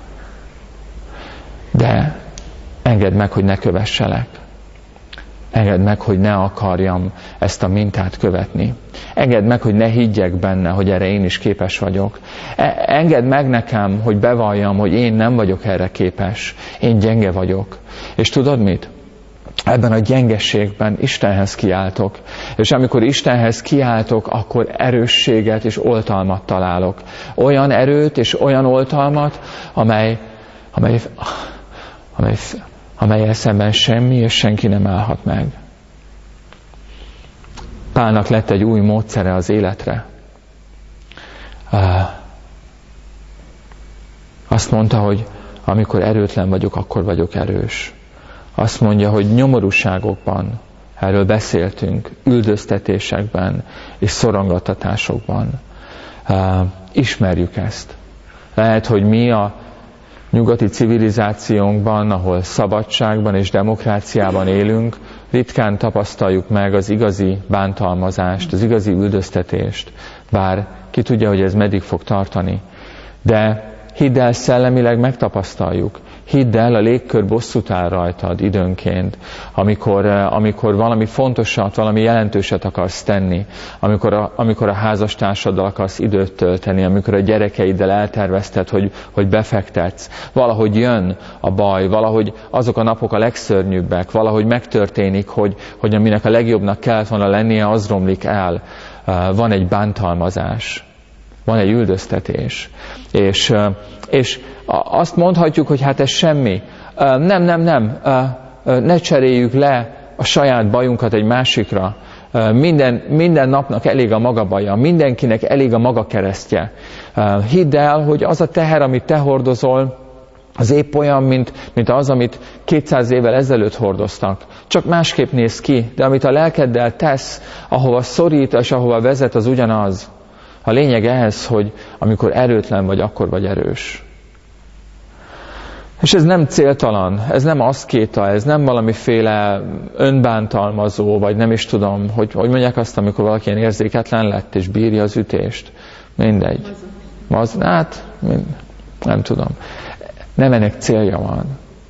De engedd meg, hogy ne kövesselek. Engedd meg, hogy ne akarjam ezt a mintát követni. Engedd meg, hogy ne higgyek benne, hogy erre én is képes vagyok. Engedd meg nekem, hogy bevalljam, hogy én nem vagyok erre képes. Én gyenge vagyok. És tudod mit? Ebben a gyengességben Istenhez kiáltok. És amikor Istenhez kiáltok, akkor erősséget és oltalmat találok. Olyan erőt és olyan oltalmat, amely, amely, amely amelyel szemben semmi és senki nem állhat meg. Pálnak lett egy új módszere az életre. Azt mondta, hogy amikor erőtlen vagyok, akkor vagyok erős. Azt mondja, hogy nyomorúságokban, erről beszéltünk, üldöztetésekben és szorongattatásokban uh, ismerjük ezt. Lehet, hogy mi a nyugati civilizációnkban, ahol szabadságban és demokráciában élünk, ritkán tapasztaljuk meg az igazi bántalmazást, az igazi üldöztetést, bár ki tudja, hogy ez meddig fog tartani. De hidd el, szellemileg megtapasztaljuk. Hidd el, a légkör bosszút áll rajtad időnként, amikor, amikor valami fontosat, valami jelentőset akarsz tenni, amikor a, amikor a házastársaddal akarsz időt tölteni, amikor a gyerekeiddel eltervezted, hogy, hogy befektetsz. Valahogy jön a baj, valahogy azok a napok a legszörnyűbbek, valahogy megtörténik, hogy, hogy aminek a legjobbnak kellett volna lennie, az romlik el. Van egy bántalmazás. Van egy üldöztetés. És, és azt mondhatjuk, hogy hát ez semmi. Nem, nem, nem. Ne cseréljük le a saját bajunkat egy másikra. Minden, minden napnak elég a maga baja. Mindenkinek elég a maga keresztje. Hidd el, hogy az a teher, amit te hordozol, az épp olyan, mint, mint az, amit kétszáz évvel ezelőtt hordoztak. Csak másképp néz ki, de amit a lelkeddel tesz, ahova szorít és ahova vezet, az ugyanaz. A lényeg ehhez, hogy amikor erőtlen vagy, akkor vagy erős. És ez nem céltalan, ez nem aszkéta, ez nem valamiféle önbántalmazó, vagy nem is tudom, hogy, hogy mondják azt, amikor valaki ilyen érzéketlen lett, és bírja az ütést. Mindegy. Maz, hát, mind, nem tudom. Nem ennek célja van.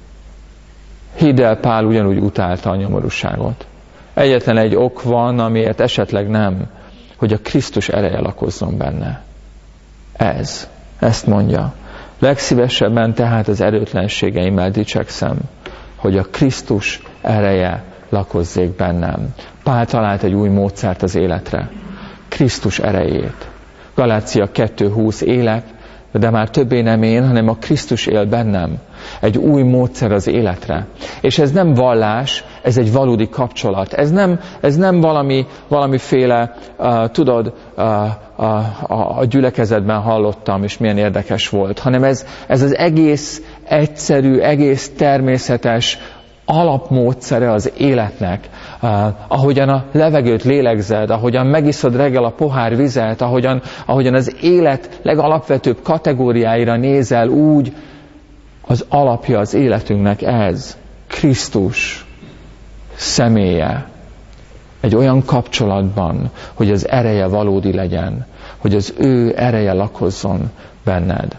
Hidd el, Pál ugyanúgy utálta a nyomorúságot. Egyetlen egy ok van, amiért esetleg nem, hogy a Krisztus ereje lakozzon benne. Ez. Ezt mondja. Legszívesebben tehát az erőtlenségeimmel dicsekszem, hogy a Krisztus ereje lakozzék bennem. Pál talált egy új módszert az életre. Krisztus erejét. Galácia kettő húsz élek, de már többé nem én, hanem a Krisztus él bennem. Egy új módszer az életre. És ez nem vallás, ez egy valódi kapcsolat. Ez nem, ez nem valami, valamiféle, uh, tudod, uh, uh, a, a gyülekezetben hallottam, és milyen érdekes volt, hanem ez, ez az egész egyszerű, egész természetes alapmódszere az életnek. Uh, ahogyan a levegőt lélegzed, ahogyan megiszod reggel a pohár vizet, ahogyan, ahogyan az élet legalapvetőbb kategóriáira nézel, úgy az alapja az életünknek ez. Krisztus személye. Egy olyan kapcsolatban, hogy az ereje valódi legyen, hogy az ő ereje lakozzon benned.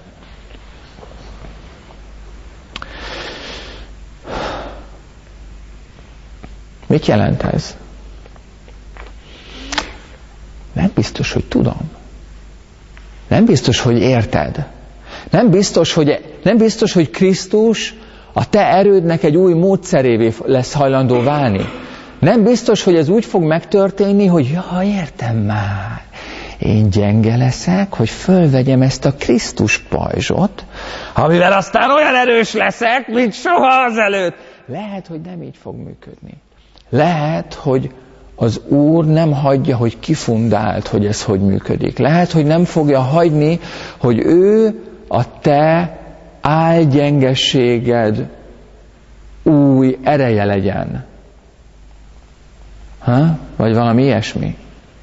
Mit jelent ez? Nem biztos, hogy tudom. Nem biztos, hogy érted. Nem biztos, hogy, nem biztos, hogy Krisztus a te erődnek egy új módszerévé lesz hajlandó válni. Nem biztos, hogy ez úgy fog megtörténni, hogy ja, értem már. Én gyenge leszek, hogy fölvegyem ezt a Krisztus pajzsot, amivel aztán olyan erős leszek, mint soha azelőtt. Lehet, hogy nem így fog működni. Lehet, hogy az Úr nem hagyja, hogy kifundált, hogy ez hogy működik. Lehet, hogy nem fogja hagyni, hogy ő a te álgyengességed új ereje legyen. Ha? Vagy valami ilyesmi.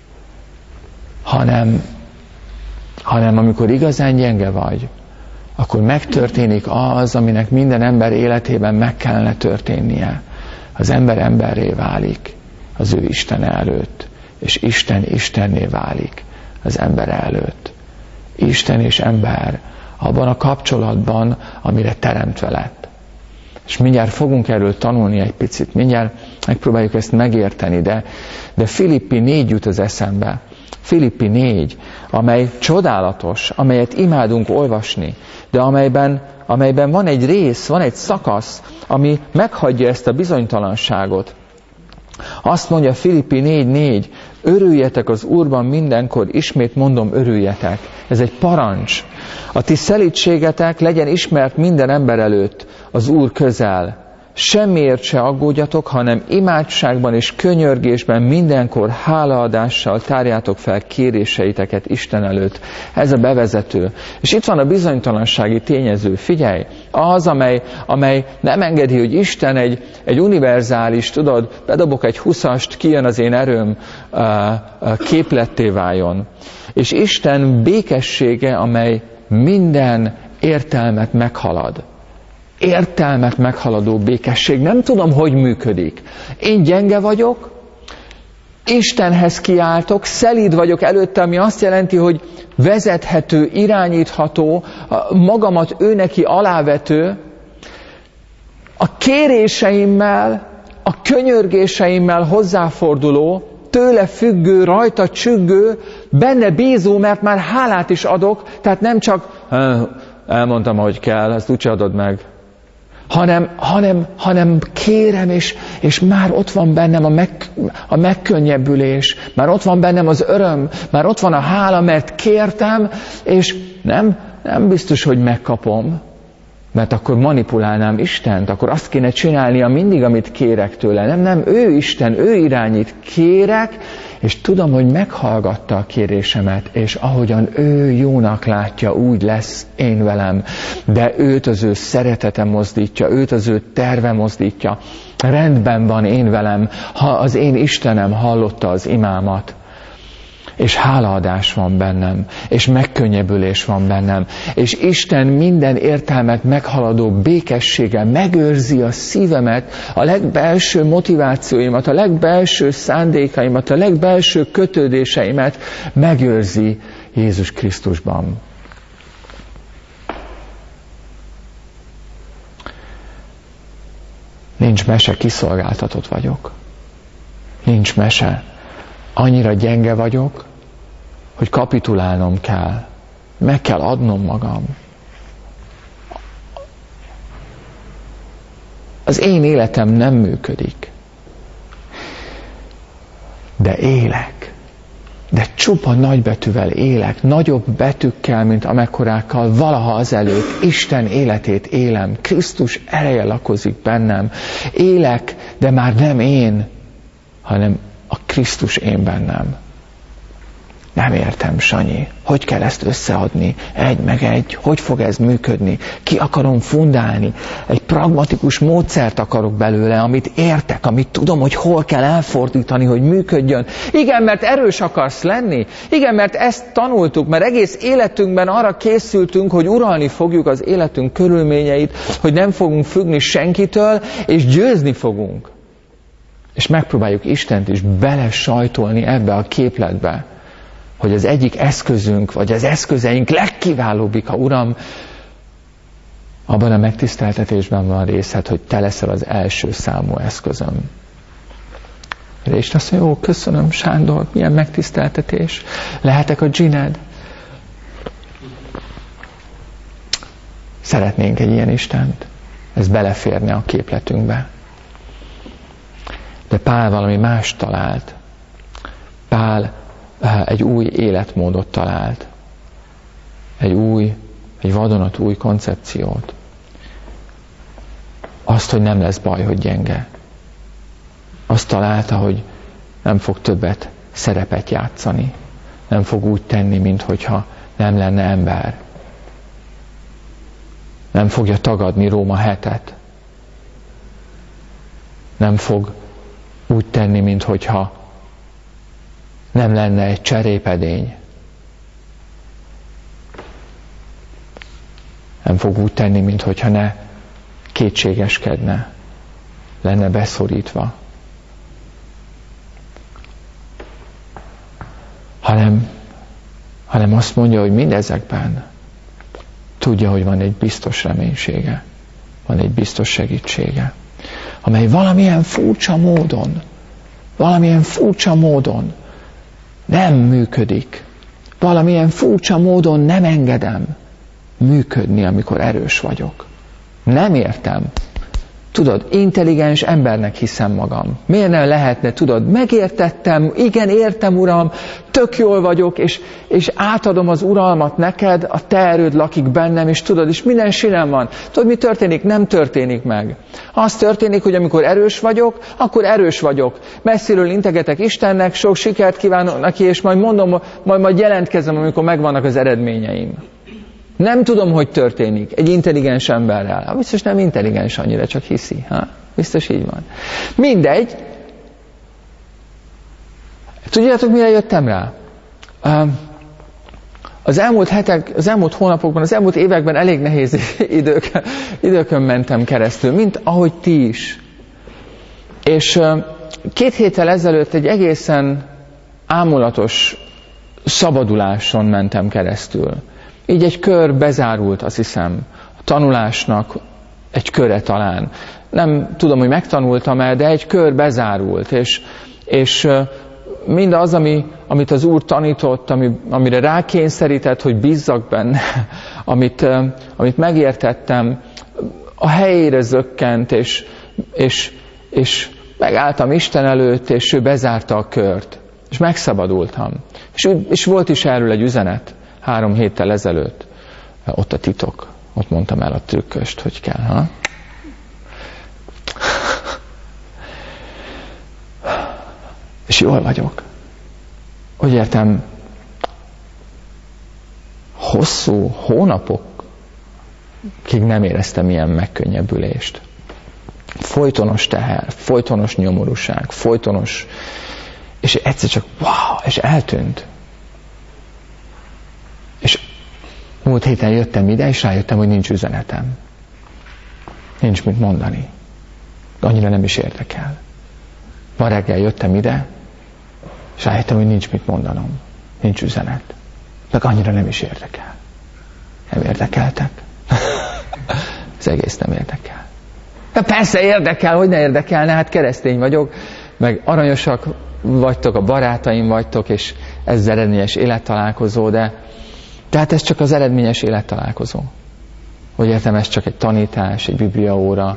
Hanem, hanem amikor igazán gyenge vagy, akkor megtörténik az, aminek minden ember életében meg kellene történnie. Az ember emberré válik az ő Istene előtt, és Isten Istenné válik az ember előtt. Isten és ember abban a kapcsolatban, amire teremtve lett. És mindjárt fogunk erről tanulni egy picit, mindjárt megpróbáljuk ezt megérteni, de, de Filippi négy jut az eszembe. Filippi négy, amely csodálatos, amelyet imádunk olvasni, de amelyben, amelyben van egy rész, van egy szakasz, ami meghagyja ezt a bizonytalanságot. Azt mondja Filippi négy négy, örüljetek az Úrban mindenkor, ismét mondom, örüljetek. Ez egy parancs. A ti szelídségetek legyen ismert minden ember előtt, az Úr közel. semmiért se aggódjatok, hanem imádságban és könyörgésben mindenkor hálaadással tárjátok fel kéréseiteket Isten előtt. Ez a bevezető. És itt van a bizonytalansági tényező. Figyelj, az, amely, amely nem engedi, hogy Isten egy, egy univerzális, tudod, bedobok egy huszast, kijön az én erőm, képletté váljon. És Isten békessége, amely minden értelmet meghalad. Értelmet meghaladó békesség. Nem tudom, hogy működik. Én gyenge vagyok, Istenhez kiáltok, szelíd vagyok előtte, ami azt jelenti, hogy vezethető, irányítható, magamat ő neki alávető. A kéréseimmel, a könyörgéseimmel hozzáforduló, tőle függő, rajta csüggő, benne bízó, mert már hálát is adok, tehát nem csak elmondtam, ahogy kell, ezt úgyse adod meg, hanem, hanem, hanem kérem, és, és már ott van bennem a, meg, a megkönnyebbülés, már ott van bennem az öröm, már ott van a hála, mert kértem, és nem, nem biztos, hogy megkapom, mert akkor manipulálnám Istent, akkor azt kéne csinálnia mindig, amit kérek tőle. Nem, nem, ő Isten, ő irányít. Kérek, és tudom, hogy meghallgatta a kérésemet, és ahogyan ő jónak látja, úgy lesz én velem. De őt az ő szeretete mozdítja, őt az ő terve mozdítja. Rendben van én velem, ha az én Istenem hallotta az imámat. És hálaadás van bennem, és megkönnyebbülés van bennem, és Isten minden értelmet meghaladó békességgel megőrzi a szívemet, a legbelső motivációimat, a legbelső szándékaimat, a legbelső kötődéseimet megőrzi Jézus Krisztusban. Nincs mese, kiszolgáltatott vagyok. Nincs mese. Annyira gyenge vagyok, hogy kapitulálnom kell. Meg kell adnom magam. Az én életem nem működik. De élek. De csupa nagybetűvel élek. Nagyobb betűkkel, mint amekkorákkal valaha azelőtt. Isten életét élem. Krisztus ereje lakozik bennem. Élek, de már nem én, hanem a Krisztus én bennem. Nem értem, Sanyi. Hogy kell ezt összeadni? Egy meg egy. Hogy fog ez működni? Ki akarom fundálni? Egy pragmatikus módszert akarok belőle, amit értek, amit tudom, hogy hol kell elfordítani, hogy működjön. Igen, mert erős akarsz lenni. Igen, mert ezt tanultuk, mert egész életünkben arra készültünk, hogy uralni fogjuk az életünk körülményeit, hogy nem fogunk függni senkitől, és győzni fogunk. És megpróbáljuk Istent is belesajtolni ebbe a képletbe, hogy az egyik eszközünk, vagy az eszközeink legkiválóbbik, ha Uram, abban a megtiszteltetésben van részed, hogy te leszel az első számú eszközöm. És azt mondja, jó, köszönöm, Sándor, milyen megtiszteltetés. Lehetek a dzsined? Szeretnénk egy ilyen Istent. Ez beleférne a képletünkbe. De Pál valami más talált. Pál egy új életmódot talált. Egy új, egy vadonatúj koncepciót. Azt, hogy nem lesz baj, hogy gyenge. Azt találta, hogy nem fog többet szerepet játszani. Nem fog úgy tenni, minthogyha nem lenne ember. Nem fogja tagadni Róma hetet. Nem fog úgy tenni, minthogyha nem lenne egy cserépedény. Nem fog úgy tenni, minthogyha ne kétségeskedne, lenne beszorítva. Hanem, hanem azt mondja, hogy mindezekben tudja, hogy van egy biztos reménysége, van egy biztos segítsége, amely valamilyen furcsa módon, valamilyen furcsa módon nem működik. Valamilyen furcsa módon nem engedem működni, amikor erős vagyok. Nem értem. Tudod, intelligens embernek hiszem magam. Miért nem lehetne, tudod, megértettem, igen, értem, Uram, tök jól vagyok, és, és átadom az uralmat neked, a te erőd lakik bennem, és tudod, és minden sinem van. Tudod, mi történik? Nem történik meg. Az történik, hogy amikor erős vagyok, akkor erős vagyok. Messziről integetek Istennek, sok sikert kívánok neki, és majd mondom, majd, majd jelentkezem, amikor megvannak az eredményeim. Nem tudom, hogy történik egy intelligens emberrel. Ha biztos nem intelligens annyira, csak hiszi. Ha? Biztos így van. Mindegy. Tudjátok, mire jöttem rá? Az elmúlt hetek, az elmúlt hónapokban, az elmúlt években elég nehéz idők, időkön mentem keresztül, mint ahogy ti is. És két héttel ezelőtt egy egészen ámulatos szabaduláson mentem keresztül. Így egy kör bezárult, azt hiszem, a tanulásnak egy köre talán. Nem tudom, hogy megtanultam-e, de egy kör bezárult, és, és mindaz, ami, amit az Úr tanított, ami, amire rákényszerített, hogy bízzak benne, amit, amit megértettem, a helyére zökkent, és, és, és megálltam Isten előtt, és ő bezárta a kört, és megszabadultam. És, és volt is erről egy üzenet. Három héttel ezelőtt, ott a titok, ott mondtam el a trükköst, hogy kell, ha? És jól vagyok. Úgy értem, hosszú hónapokig nem éreztem ilyen megkönnyebbülést. Folytonos teher, folytonos nyomorúság, folytonos, és egyszer csak wow, és eltűnt. És múlt héten jöttem ide, és rájöttem, hogy nincs üzenetem. Nincs mit mondani. Annyira nem is érdekel. Ma reggel jöttem ide, és rájöttem, hogy nincs mit mondanom. Nincs üzenet. Meg annyira nem is érdekel. Nem érdekeltek? Ez egész nem érdekel. De persze érdekel, hogy ne érdekelne, hát keresztény vagyok, meg aranyosak vagytok, a barátaim vagytok, és ez eredményes élettalálkozó, de tehát ez csak az eredményes élettalálkozó. Hogy értem, ez csak egy tanítás, egy bibliaóra,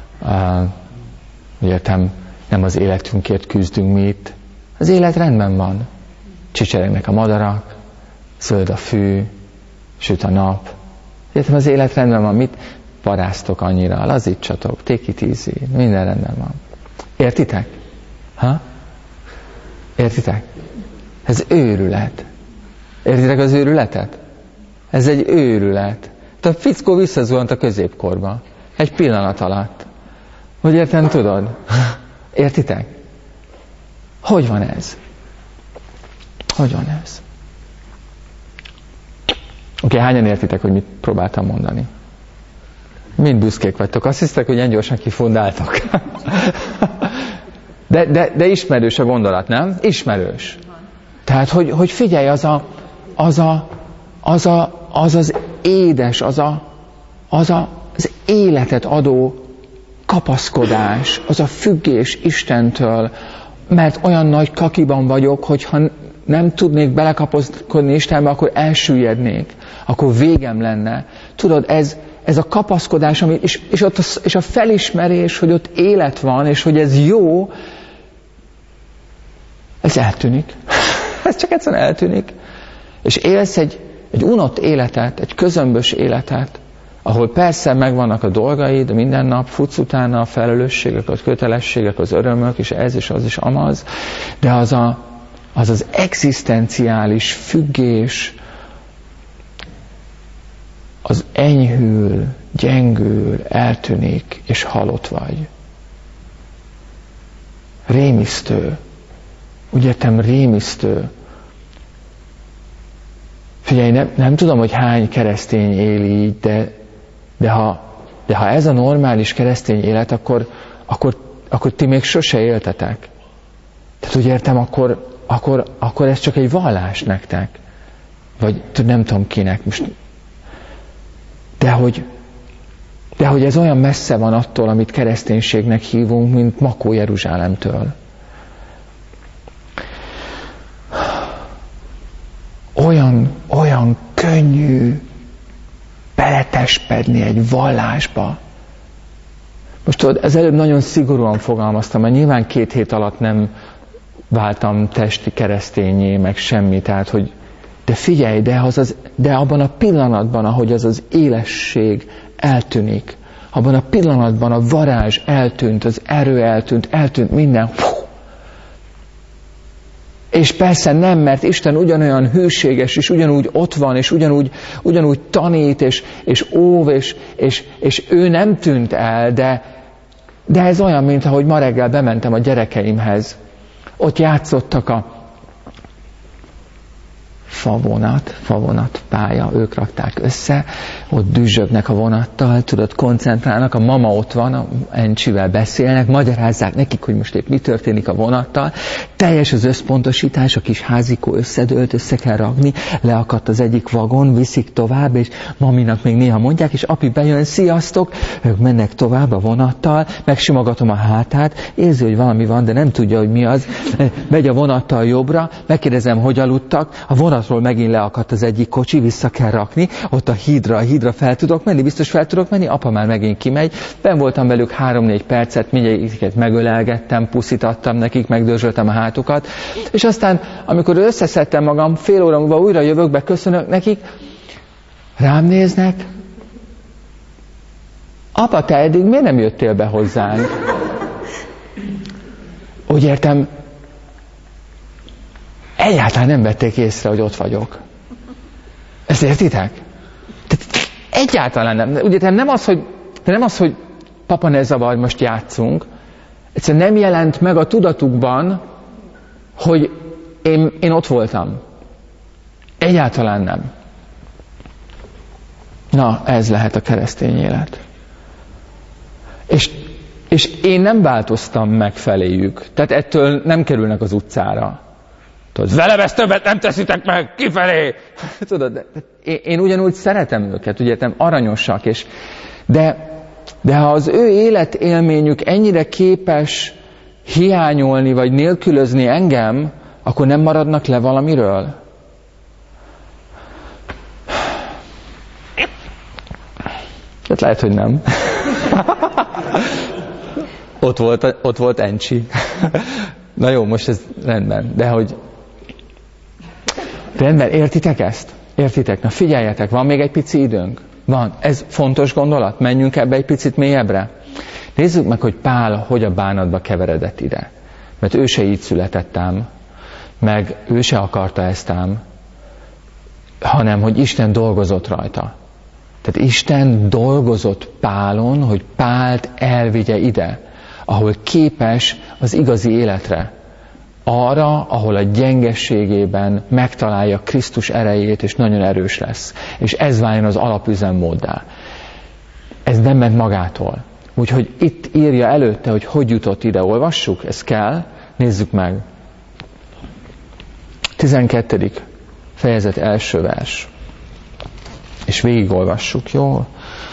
hogy értem, nem az életünkért küzdünk mi itt. Az élet rendben van. Csicseregnek a madarak, zöld a fű, süt a nap. Értem, az élet rendben van. Mit paráztok annyira? Lazítsatok, take it easy, minden rendben van. Értitek? Ha? Értitek? Ez őrület. Értitek az őrületet? Ez egy őrület. A fickó visszazuhant a középkorba. Egy pillanat alatt. Hogy értem, tudod? Értitek? Hogy van ez? Hogy van ez? Oké, okay, hányan értitek, hogy mit próbáltam mondani? Mind büszkék vagytok. Azt hisztek, hogy ilyen gyorsan kifundáltok. De, de, de ismerős a gondolat, nem? Ismerős. Tehát, hogy, hogy figyelj, az a, az, a, az, a, az az édes, az, a, az a, az életet adó kapaszkodás, az a függés Istentől, mert olyan nagy kakiban vagyok, hogyha nem tudnék belekapaszkodni Istenbe, akkor elsüllyednék, akkor végem lenne. Tudod, ez, ez a kapaszkodás, ami, és, és, ott a, és a felismerés, hogy ott élet van, és hogy ez jó, ez eltűnik. Ez csak egyszerűen eltűnik. És élsz egy, egy unott életet, egy közömbös életet, ahol persze megvannak a dolgaid, minden nap futsz utána a felelősségek, a kötelességek, az örömök, és ez és az is amaz, de az a, az, az egzisztenciális függés, az enyhül, gyengül, eltűnik, és halott vagy. Rémisztő. Úgy értem, rémisztő. Figyelj, nem, nem tudom, hogy hány keresztény él így, de, de, ha, de ha ez a normális keresztény élet, akkor, akkor, akkor ti még sose éltetek. Tehát úgy értem, akkor, akkor, akkor ez csak egy vallás nektek. Vagy nem tudom kinek. Most, de, hogy, de hogy ez olyan messze van attól, amit kereszténységnek hívunk, mint Makó Jeruzsálemtől. Olyan, olyan könnyű beletespedni egy vallásba, Most tudod, ez előbb nagyon szigorúan fogalmaztam, mert nyilván két hét alatt nem váltam testi keresztényé, meg semmi, tehát, hogy de figyelj, de, az az, de abban a pillanatban, ahogy az az élesség eltűnik, abban a pillanatban a varázs eltűnt, az erő eltűnt, eltűnt minden. És persze nem, mert Isten ugyanolyan hűséges, és ugyanúgy ott van, és ugyanúgy, ugyanúgy tanít, és, és óv, és, és, és ő nem tűnt el, de, de ez olyan, mint ahogy ma reggel bementem a gyerekeimhez. Ott játszottak a favonat, favonat pálya, ők rakták össze, ott düzsögnek a vonattal, tudod, koncentrálnak, a mama ott van, a Encsivel beszélnek, magyarázzák nekik, hogy most épp mi történik a vonattal, teljes az összpontosítás, a kis házikó összedőlt, össze kell ragni, leakadt az egyik vagon, viszik tovább, és maminak még néha mondják, és api bejön, sziasztok, ők mennek tovább a vonattal, megsimogatom a hátát, érzi, hogy valami van, de nem tudja, hogy mi az, megy a vonattal jobbra, megkérdezem, hogy aludtak, a vonatról megint leakadt az egyik kocsi, vissza kell rakni, ott a hídra, a hídra fel tudok menni, biztos fel tudok menni, apa már megint kimegy, benn voltam velük három-négy percet, mindegyiket megölelgettem, puszítattam nekik, megdörzsöltem a hátukat, és aztán, amikor összeszedtem magam, fél óra múlva újra jövök be, köszönök nekik, rám néznek, apa, te eddig miért nem jöttél be hozzánk? Úgy értem, egyáltalán nem vették észre, hogy ott vagyok. Ezt értitek? Tehát egyáltalán nem. Ugye nem az, hogy, nem az, hogy papa, ne zavarj, most játszunk. Egyszerűen nem jelent meg a tudatukban, hogy én, én ott voltam. Egyáltalán nem. Na, ez lehet a keresztény élet. És, és én nem változtam meg feléjük. Tehát ettől nem kerülnek az utcára. Tudod, velem ezt többet nem teszitek meg, kifelé! Tudod, de, de én, én ugyanúgy szeretem őket, ugye, nem aranyosak, és, de, de ha az ő életélményük ennyire képes hiányolni, vagy nélkülözni engem, akkor nem maradnak le valamiről? Hát lehet, hogy nem. ott, volt, ott volt Encsi. Na jó, most ez rendben, de hogy rendben, értitek ezt? Értitek? Na figyeljetek, van még egy pici időnk? Van. Ez fontos gondolat? Menjünk ebbe egy picit mélyebbre? Nézzük meg, hogy Pál hogy a bánatba keveredett ide. Mert ő se így született ám, meg ő se akarta ezt ám, hanem hogy Isten dolgozott rajta. Tehát Isten dolgozott Pálon, hogy Pált elvigye ide, ahol képes az igazi életre. Arra, ahol a gyengességében megtalálja Krisztus erejét, és nagyon erős lesz. És ez váljon az alapüzemmóddá. Ez nem ment magától. Úgyhogy itt írja előtte, hogy hogy jutott ide. Olvassuk? Ez kell. Nézzük meg. tizenkettedik fejezet első vers. És végigolvassuk, jó?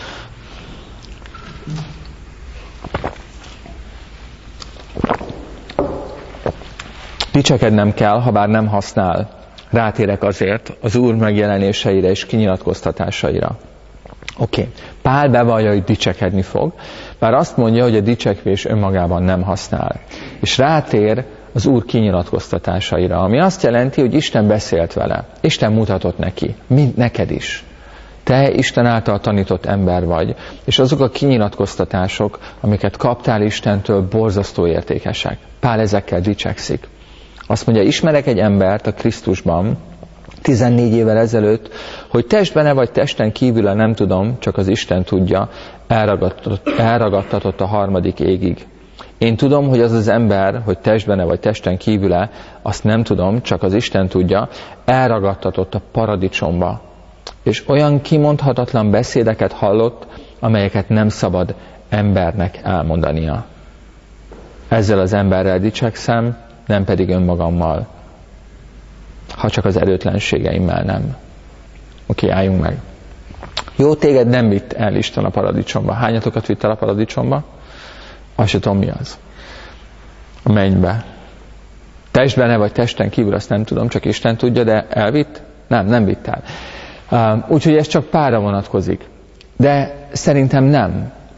Dicsekednem kell, ha bár nem használ. Rátérek azért az Úr megjelenéseire és kinyilatkoztatásaira. Oké. Okay. Pál bevallja, hogy dicsekedni fog, bár azt mondja, hogy a dicsekvés önmagában nem használ. És rátér az Úr kinyilatkoztatásaira, ami azt jelenti, hogy Isten beszélt vele. Isten mutatott neki, mind neked is. Te Isten által tanított ember vagy, és azok a kinyilatkoztatások, amiket kaptál Istentől, borzasztó értékesek. Pál ezekkel dicsekszik. Azt mondja, ismerek egy embert a Krisztusban, tizennégy évvel ezelőtt, hogy testben-e vagy testen kívül-e nem tudom, csak az Isten tudja, elragadtatott, elragadtatott a harmadik égig. Én tudom, hogy az az ember, hogy testben-e vagy testen kívül-e, azt nem tudom, csak az Isten tudja, elragadtatott a paradicsomba. És olyan kimondhatatlan beszédeket hallott, amelyeket nem szabad embernek elmondania. Ezzel az emberrel dicsekszem, nem pedig önmagammal, ha csak az erőtlenségeimmel nem. Oké, álljunk meg. Jó, téged nem vitt el Isten a paradicsomba. Hányatokat vitt el a paradicsomba? Azt sem tudom, mi az. A mennybe. Testben-e vagy testen kívül, azt nem tudom, csak Isten tudja, de elvitt? Nem, nem vitt el. Uh, úgyhogy ez csak Pálra vonatkozik. De szerintem nem.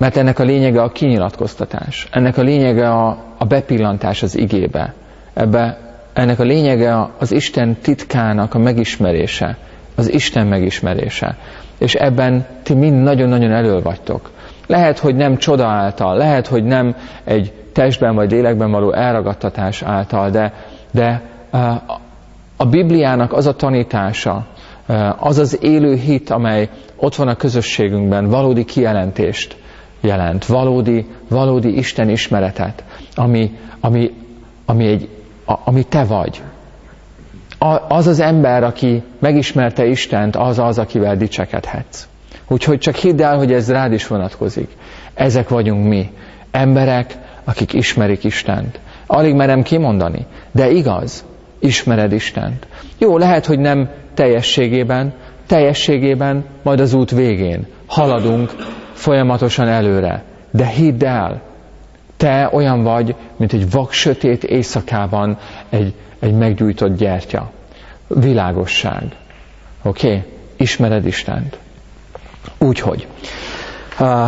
Mert ennek a lényege a kinyilatkoztatás. Ennek a lényege a, a bepillantás az igébe. Ebbe, ennek a lényege az Isten titkának a megismerése. Az Isten megismerése. És ebben ti mind nagyon-nagyon elől vagytok. Lehet, hogy nem csoda által, lehet, hogy nem egy testben vagy lélekben való elragadtatás által, de, de a Bibliának az a tanítása, az az élő hit, amely ott van a közösségünkben, valódi kijelentést jelent, valódi, valódi Isten ismeretet, ami, ami, ami, egy, a, ami te vagy. A, az az ember, aki megismerte Istent, az az, akivel dicsekedhetsz. Úgyhogy csak hidd el, hogy ez rád is vonatkozik. Ezek vagyunk mi. Emberek, akik ismerik Istent. Alig merem kimondani, de igaz, ismered Istent. Jó, lehet, hogy nem teljességében, teljességében, majd az út végén. Haladunk folyamatosan előre. De hidd el, te olyan vagy, mint egy vak sötét éjszakában egy, egy meggyújtott gyertya. Világosság. Oké? Okay? Ismered Istent. Úgyhogy uh,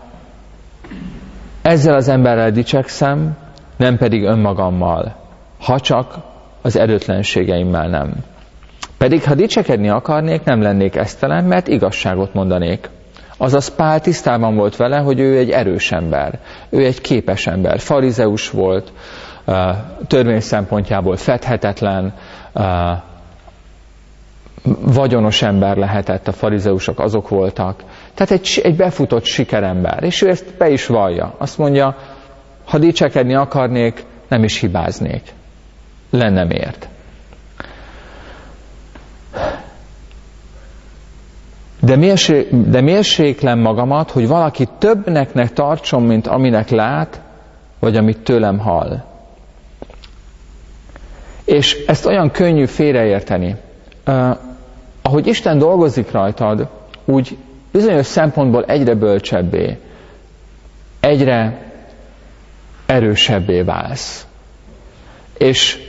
ezzel az emberrel dicsekszem, nem pedig önmagammal, ha csak az erőtlenségeimmel nem. Pedig ha dicsekedni akarnék, nem lennék esztelen, mert igazságot mondanék. Azaz Pál tisztában volt vele, hogy ő egy erős ember, ő egy képes ember, farizeus volt, uh, törvény szempontjából fedhetetlen, uh, vagyonos ember lehetett, a farizeusok azok voltak. Tehát egy, egy befutott sikerember. És ő ezt be is vallja. Azt mondja, ha dicsekedni akarnék, nem is hibáznék. Lenne miért. De, mérsé, de mérséklem magamat, hogy valaki többnek ne tartson, mint aminek lát, vagy amit tőlem hall. És ezt olyan könnyű félreérteni. Uh, ahogy Isten dolgozik rajtad, úgy bizonyos szempontból egyre bölcsebbé, egyre erősebbé válsz. És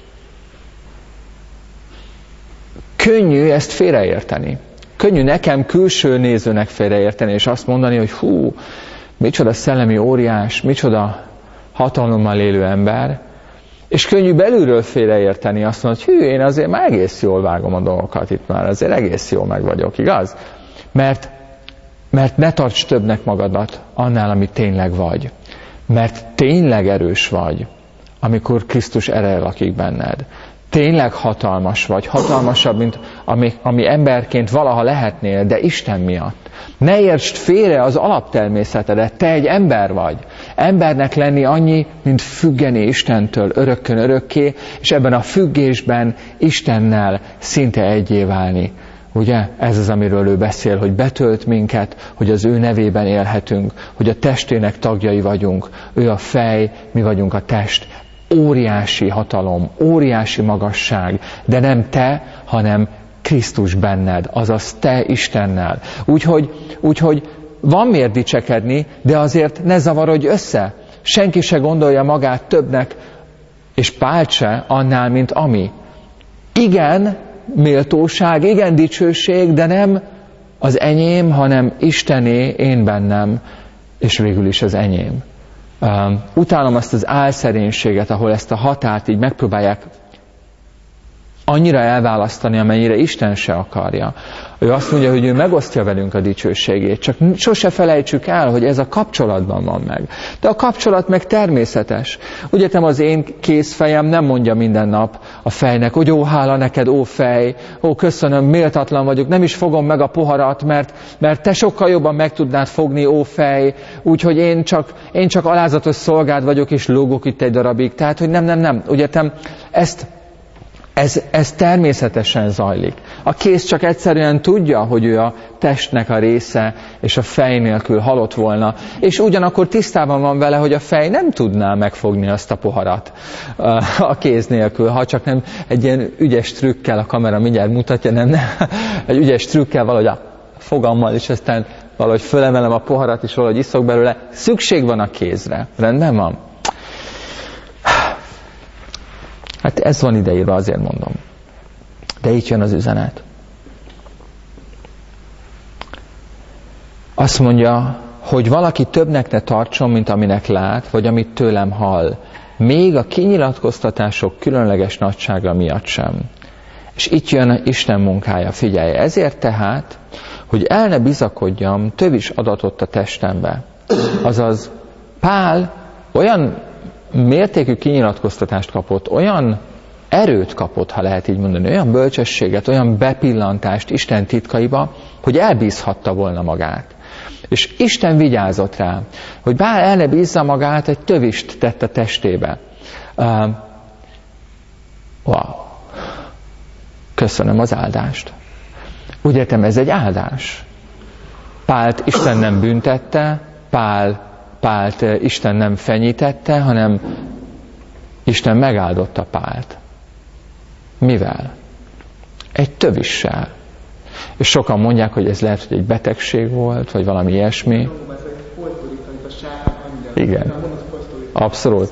könnyű ezt félreérteni. Könnyű nekem külső nézőnek félreérteni, és azt mondani, hogy hú, micsoda szellemi óriás, micsoda hatalommal élő ember, és könnyű belülről félreérteni, azt mondani, hogy hű, én azért már egész jól vágom a dolgokat itt már, azért egész jól meg vagyok, igaz? Mert, mert ne tarts többnek magadat annál, ami tényleg vagy. Mert tényleg erős vagy, amikor Krisztus ereje lakik benned. Tényleg hatalmas vagy, hatalmasabb, mint ami, ami emberként valaha lehetnél, de Isten miatt. Ne értsd félre az alaptermészetedet, te egy ember vagy. Embernek lenni annyi, mint függeni Istentől örökkön örökké, és ebben a függésben Istennel szinte egyé válni. Ugye? Ez az, amiről ő beszél, hogy betölt minket, hogy az ő nevében élhetünk, hogy a testének tagjai vagyunk. Ő a fej, mi vagyunk a test. Óriási hatalom, óriási magasság, de nem te, hanem Krisztus benned, azaz te Istennel. Úgyhogy, úgyhogy van miért dicsekedni, de azért ne zavarodj össze. Senki se gondolja magát többnek, és Pál se annál, mint ami. Igen, méltóság, igen, dicsőség, de nem az enyém, hanem Istené, én bennem, és végül is az enyém. Um, utálom azt az álszerénységet, ahol ezt a határt így megpróbálják annyira elválasztani, amennyire Isten se akarja. Ő azt mondja, hogy ő megosztja velünk a dicsőségét, csak sose felejtsük el, hogy ez a kapcsolatban van meg. De a kapcsolat meg természetes. Ugye az én kézfejem nem mondja minden nap a fejnek, hogy ó, hála neked, ó fej, ó, köszönöm, méltatlan vagyok, nem is fogom meg a poharat, mert, mert te sokkal jobban meg tudnád fogni, ó fej, úgyhogy én csak, én csak alázatos szolgád vagyok, és lógok itt egy darabig. Tehát, hogy nem, nem, nem. Ugye ezt Ez, ez természetesen zajlik. A kéz csak egyszerűen tudja, hogy ő a testnek a része, és a fej nélkül halott volna. És ugyanakkor tisztában van vele, hogy a fej nem tudná megfogni azt a poharat a kéz nélkül, ha csak nem egy ilyen ügyes trükkel, a kamera mindjárt mutatja, nem, nem egy ügyes trükkel valahogy a fogammal, és aztán valahogy fölemelem a poharat, és valahogy iszok belőle. Szükség van a kézre. Rendben van? Hát ez van ideírva, azért mondom. De itt jön az üzenet. Azt mondja, hogy valaki többnek ne tartson, mint aminek lát, vagy amit tőlem hall. Még a kinyilatkoztatások különleges nagysága miatt sem. És itt jön Isten munkája, figyelj. Ezért tehát, hogy el ne bizakodjam, több is adatott a testembe. Azaz Pál olyan mértékű kinyilatkoztatást kapott, olyan erőt kapott, ha lehet így mondani, olyan bölcsességet, olyan bepillantást Isten titkaiba, hogy elbízhatta volna magát. És Isten vigyázott rá, hogy bár el ne bízza magát, egy tövist tett a testébe. Uh, wow! Köszönöm az áldást. Úgy értem, ez egy áldás. Pált Isten nem büntette, Pál, Pált Isten nem fenyítette, hanem Isten megáldotta Pált. Mivel? Egy tövissel. És sokan mondják, hogy ez lehet, hogy egy betegség volt, vagy valami ilyesmi. Igen. Abszolút.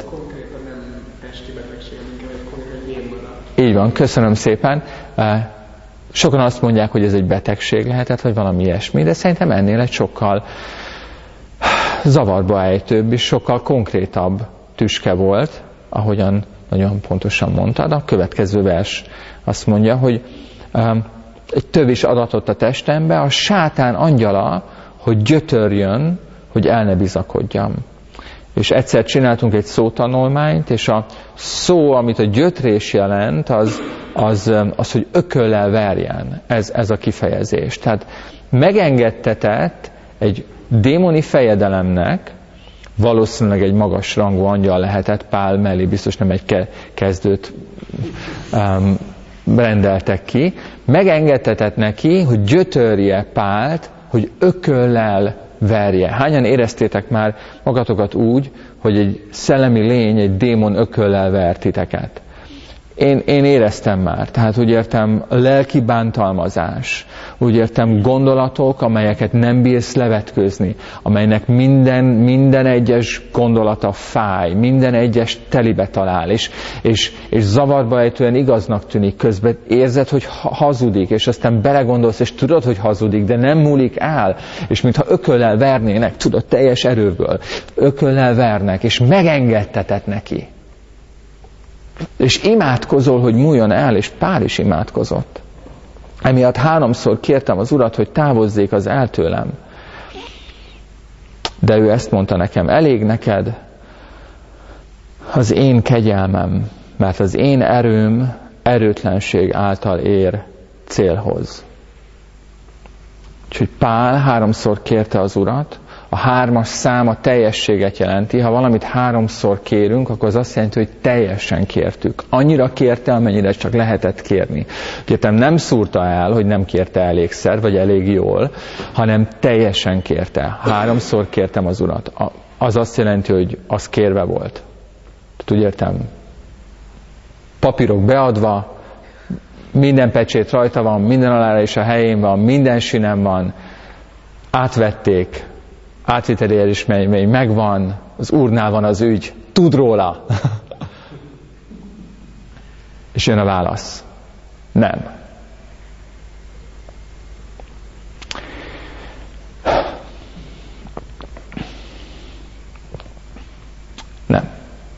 Így van, köszönöm szépen. Sokan azt mondják, hogy ez egy betegség lehetett, vagy valami ilyesmi, de szerintem ennél egy sokkal zavarba ejtőbb és sokkal konkrétabb tüske volt, ahogyan nagyon pontosan mondtad. A következő vers azt mondja, hogy um, egy tövis adatott a testembe, a sátán angyala, hogy gyötörjön, hogy el ne bizakodjam. És egyszer csináltunk egy szótanulmányt, és a szó, amit a gyötrés jelent, az, az, az hogy ököllel verjen. Ez, ez a kifejezés. Tehát megengedtetett egy démoni fejedelemnek, valószínűleg egy magas rangú angyal lehetett, Pál mellé biztos nem egy kezdőt um, rendeltek ki, megengedtetett neki, hogy gyötörje Pált, hogy ököllel verje. Hányan éreztétek már magatokat úgy, hogy egy szellemi lény, egy démon ököllel ver titeket? Én, én éreztem már, tehát úgy értem lelki bántalmazás, úgy értem gondolatok, amelyeket nem bírsz levetkőzni, amelynek minden, minden egyes gondolata fáj, minden egyes telibe talál, és, és, és zavarba ejtően igaznak tűnik, közben érzed, hogy hazudik, és aztán belegondolsz, és tudod, hogy hazudik, de nem múlik el, és mintha ököllel vernének, tudod, teljes erőből, ököllel vernek, és megengedtetett neki. És imádkozol, hogy múljon el, és Pál is imádkozott. Emiatt háromszor kértem az Urat, hogy távozzék az el tőlem. De ő ezt mondta nekem, elég neked az én kegyelmem, mert az én erőm erőtlenség által ér célhoz. Úgyhogy Pál háromszor kérte az Urat, a hármas szám a teljességet jelenti. Ha valamit háromszor kérünk, akkor az azt jelenti, hogy teljesen kértük. Annyira kérte, amennyire csak lehetett kérni. Kértem, nem szúrta el, hogy nem kérte elégszer, vagy elég jól, hanem teljesen kérte. Háromszor kértem az Urat. Az azt jelenti, hogy az kérve volt. Úgy értem? Papírok beadva, minden pecsét rajta van, minden alára is a helyén van, minden sinem van, átvették, átviteli elismermény megvan, az Úrnál van az ügy, tud róla. És jön a válasz. Nem. Nem.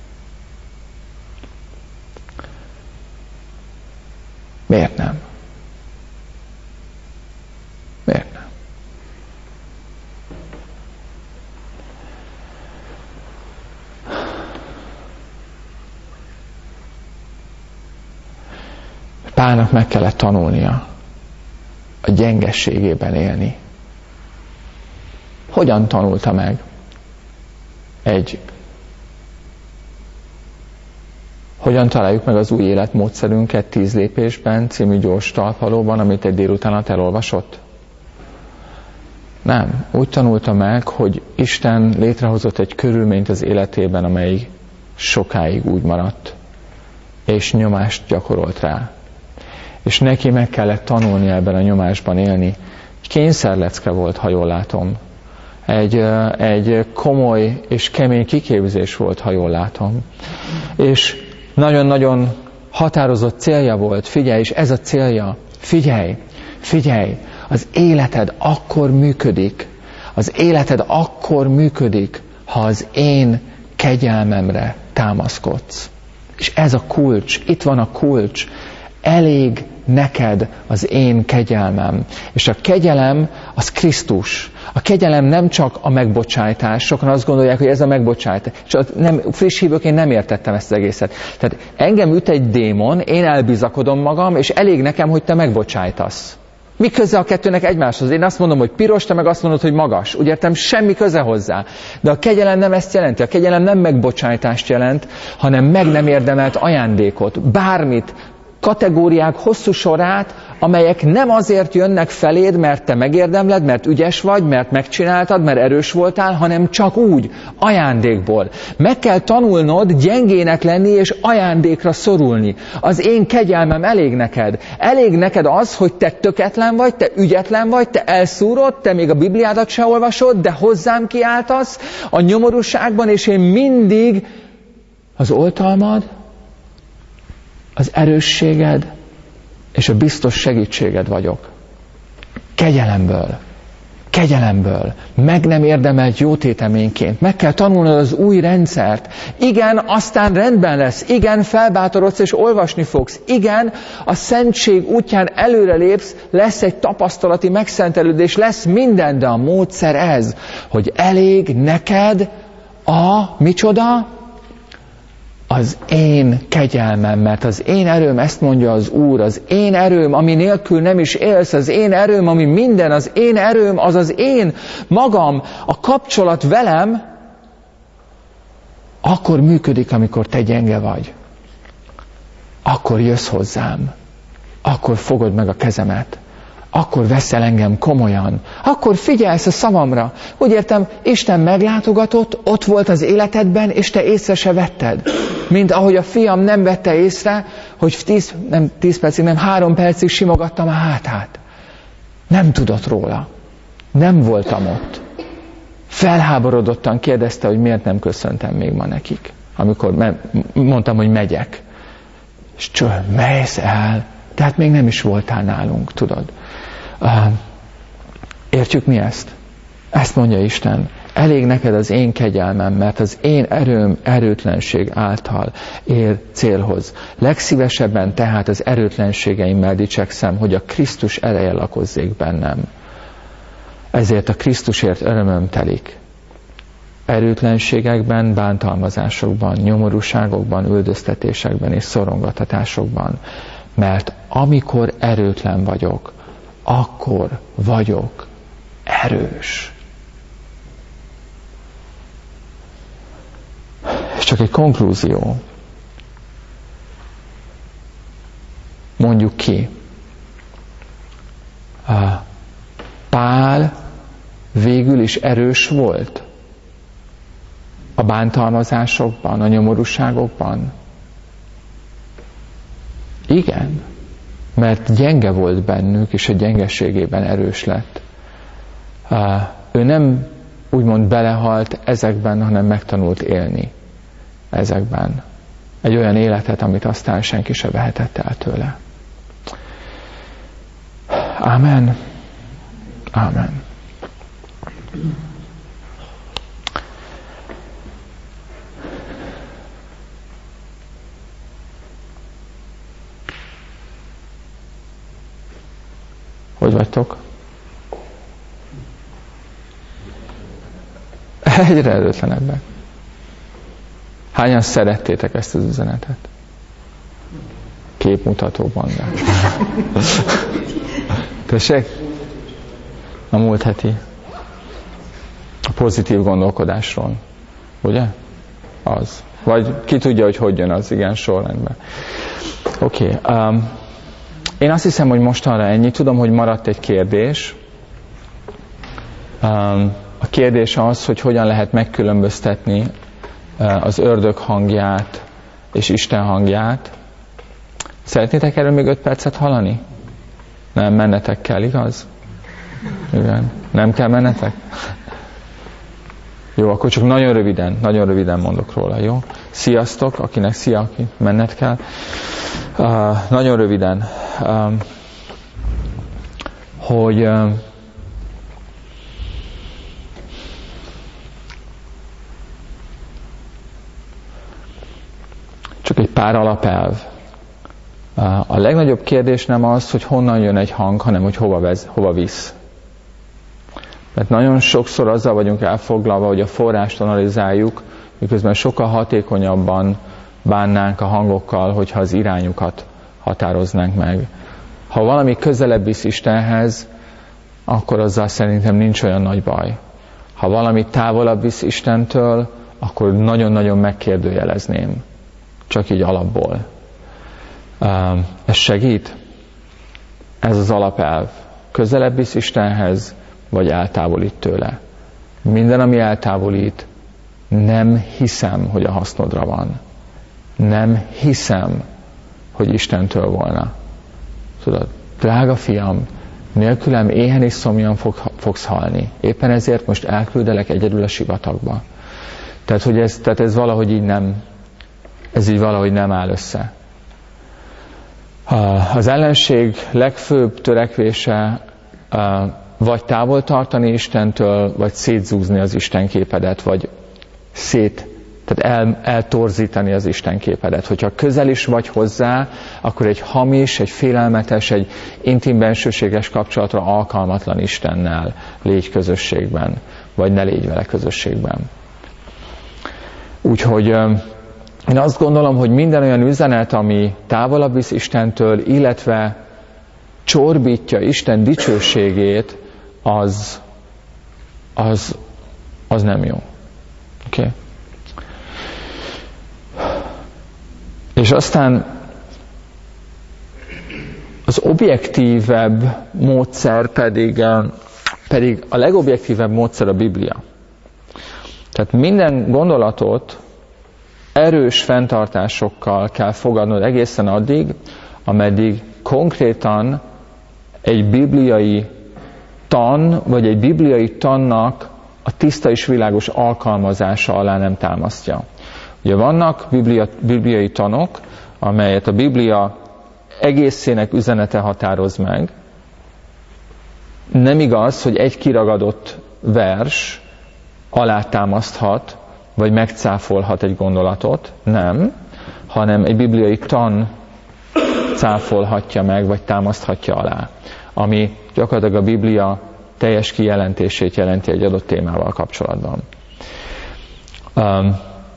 Miért nem? Miért nem? Pálnak meg kellett tanulnia a gyengességében élni. Hogyan tanulta meg? Egy Hogyan találjuk meg az új életmódszerünket tíz lépésben című gyors talpalóban, amit egy délutánat elolvasott? Nem. Úgy tanulta meg, hogy Isten létrehozott egy körülményt az életében, amely sokáig úgy maradt, és nyomást gyakorolt rá. És neki meg kellett tanulni ebben a nyomásban élni. Kényszerlecke volt, ha jól látom. Egy, egy komoly és kemény kiképzés volt, ha jól látom. És nagyon-nagyon határozott célja volt. Figyelj, és ez a célja. Figyelj, figyelj, az életed akkor működik, Az életed akkor működik, ha az én kegyelmemre támaszkodsz. És ez a kulcs, itt van a kulcs. Elég neked az én kegyelmem. És a kegyelem az Krisztus. A kegyelem nem csak a megbocsájtás. Sokan azt gondolják, hogy ez a megbocsájtás. És nem, friss hívők, én nem értettem ezt az egészet. Tehát engem üt egy démon, én elbizakodom magam, és elég nekem, hogy te megbocsájtasz. Mi köze a kettőnek egymáshoz? Én azt mondom, hogy piros, te meg azt mondod, hogy magas. Úgy értem, semmi köze hozzá. De a kegyelem nem ezt jelenti. A kegyelem nem megbocsájtást jelent, hanem meg nem érdemelt ajándékot. Bármit, kategóriák hosszú sorát, amelyek nem azért jönnek feléd, mert te megérdemled, mert ügyes vagy, mert megcsináltad, mert erős voltál, hanem csak úgy, ajándékból. Meg kell tanulnod gyengének lenni és ajándékra szorulni. Az én kegyelmem elég neked. Elég neked az, hogy te töketlen vagy, te ügyetlen vagy, te elszúrod, te még a Bibliádat se olvasod, de hozzám kiáltasz a nyomorúságban, és én mindig az oltalmad, az erősséged és a biztos segítséged vagyok. Kegyelemből, kegyelemből, meg nem érdemelt jótéteményként. Meg kell tanulnod az új rendszert. Igen, aztán rendben lesz. Igen, felbátorodsz és olvasni fogsz. Igen, a szentség útján előrelépsz, lesz egy tapasztalati megszentelődés, lesz minden, de a módszer ez, hogy elég neked a, micsoda? Az én kegyelmem, mert az én erőm, ezt mondja az Úr, az én erőm, ami nélkül nem is élsz, az én erőm, ami minden, az én erőm, az az én magam, a kapcsolat velem, akkor működik, amikor te gyenge vagy. Akkor jössz hozzám, akkor fogod meg a kezemet, akkor veszel engem komolyan, akkor figyelsz a szavamra. Úgy értem, Isten meglátogatott, ott volt az életedben, és te észre se vetted. Mint ahogy a fiam nem vette észre, hogy tíz, nem tíz percig, nem három percig simogattam a hátát. Nem tudott róla. Nem voltam ott. Felháborodottan kérdezte, hogy miért nem köszöntem még ma nekik. Amikor me- mondtam, hogy megyek. És cső, mész el. Tehát még nem is voltál nálunk, tudod. Uh, értjük mi ezt? Ezt mondja Isten. Elég neked az én kegyelmem, mert az én erőm erőtlenség által ér célhoz. Legszívesebben tehát az erőtlenségeimmel dicsekszem, hogy a Krisztus ereje lakozzék bennem. Ezért a Krisztusért örömöm telik. Erőtlenségekben, bántalmazásokban, nyomorúságokban, üldöztetésekben és szorongattatásokban. Mert amikor erőtlen vagyok, akkor vagyok erős. És csak egy konklúzió. Mondjuk ki. Pál végül is erős volt a bántalmazásokban, a nyomorúságokban. Igen, mert gyenge volt bennük, és a gyengeségében erős lett. Ő nem úgymond belehalt ezekben, hanem megtanult élni ezekben. Egy olyan életet, amit aztán senki se vehetett el tőle. Ámen. Ámen. Hogy vagytok? Egyre erőtlenebbek. Hányan szerettétek ezt az üzenetet? Képmutatóban. Tessék? A múlt heti. A pozitív gondolkodásról. Ugye? Az. Vagy ki tudja, hogy hogy jön az, igen, sorrendben. Oké. Okay. Um, én azt hiszem, hogy mostanra ennyi. Tudom, hogy maradt egy kérdés. Um, a kérdés az, hogy hogyan lehet megkülönböztetni uh, az ördög hangját és Isten hangját. Szeretnétek erről még öt percet hallani? Nem, mennetek kell, igaz? Igen. Nem kell mennetek? Jó, akkor csak nagyon röviden, nagyon röviden mondok róla, jó? Sziasztok, akinek szia, aki menned kell. Uh, nagyon röviden, um, hogy um, Csak egy pár alapelv. A legnagyobb kérdés nem az, hogy honnan jön egy hang, hanem hogy hova, vez, hova visz. Mert nagyon sokszor azzal vagyunk elfoglalva, hogy a forrást analizáljuk, miközben sokkal hatékonyabban bánnánk a hangokkal, hogyha az irányukat határoznánk meg. Ha valami közelebb visz Istenhez, akkor azzal szerintem nincs olyan nagy baj. Ha valami távolabb visz Istentől, akkor nagyon-nagyon megkérdőjelezném. Csak így alapból. Ez segít? Ez az alapelv. Közelebb visz Istenhez, vagy eltávolít tőle. Minden, ami eltávolít, nem hiszem, hogy a hasznodra van. Nem hiszem, hogy Istentől volna. Tudod, drága fiam, nélkülem éhen és szomjan fog, fogsz halni. Éppen ezért most elküldelek egyedül a sivatagba. Tehát, hogy ez, tehát ez valahogy így nem, ez így valahogy nem áll össze. Az ellenség legfőbb törekvése vagy távol tartani Istentől, vagy szétzúzni az Istenképedet, vagy szét, tehát el, eltorzítani az Istenképedet. Hogyha közel is vagy hozzá, akkor egy hamis, egy félelmetes, egy intim bensőséges kapcsolatra alkalmatlan Istennel légy közösségben, vagy ne légy vele közösségben. Úgyhogy én azt gondolom, hogy minden olyan üzenet, ami távolabb visz Istentől, illetve csorbítja Isten dicsőségét, az, az, az nem jó. Oké? Okay? És aztán az objektívebb módszer pedig, pedig a legobjektívebb módszer a Biblia. Tehát minden gondolatot erős fenntartásokkal kell fogadnod egészen addig, ameddig konkrétan egy bibliai tan, vagy egy bibliai tannak a tiszta és világos alkalmazása alá nem támasztja. Ugye vannak biblia, bibliai tanok, amelyet a Biblia egészének üzenete határoz meg. Nem igaz, hogy egy kiragadott vers alátámaszthat, vagy megcáfolhat egy gondolatot, nem, hanem egy bibliai tan cáfolhatja meg, vagy támaszthatja alá, ami gyakorlatilag a Biblia teljes kijelentését jelenti egy adott témával kapcsolatban. Um,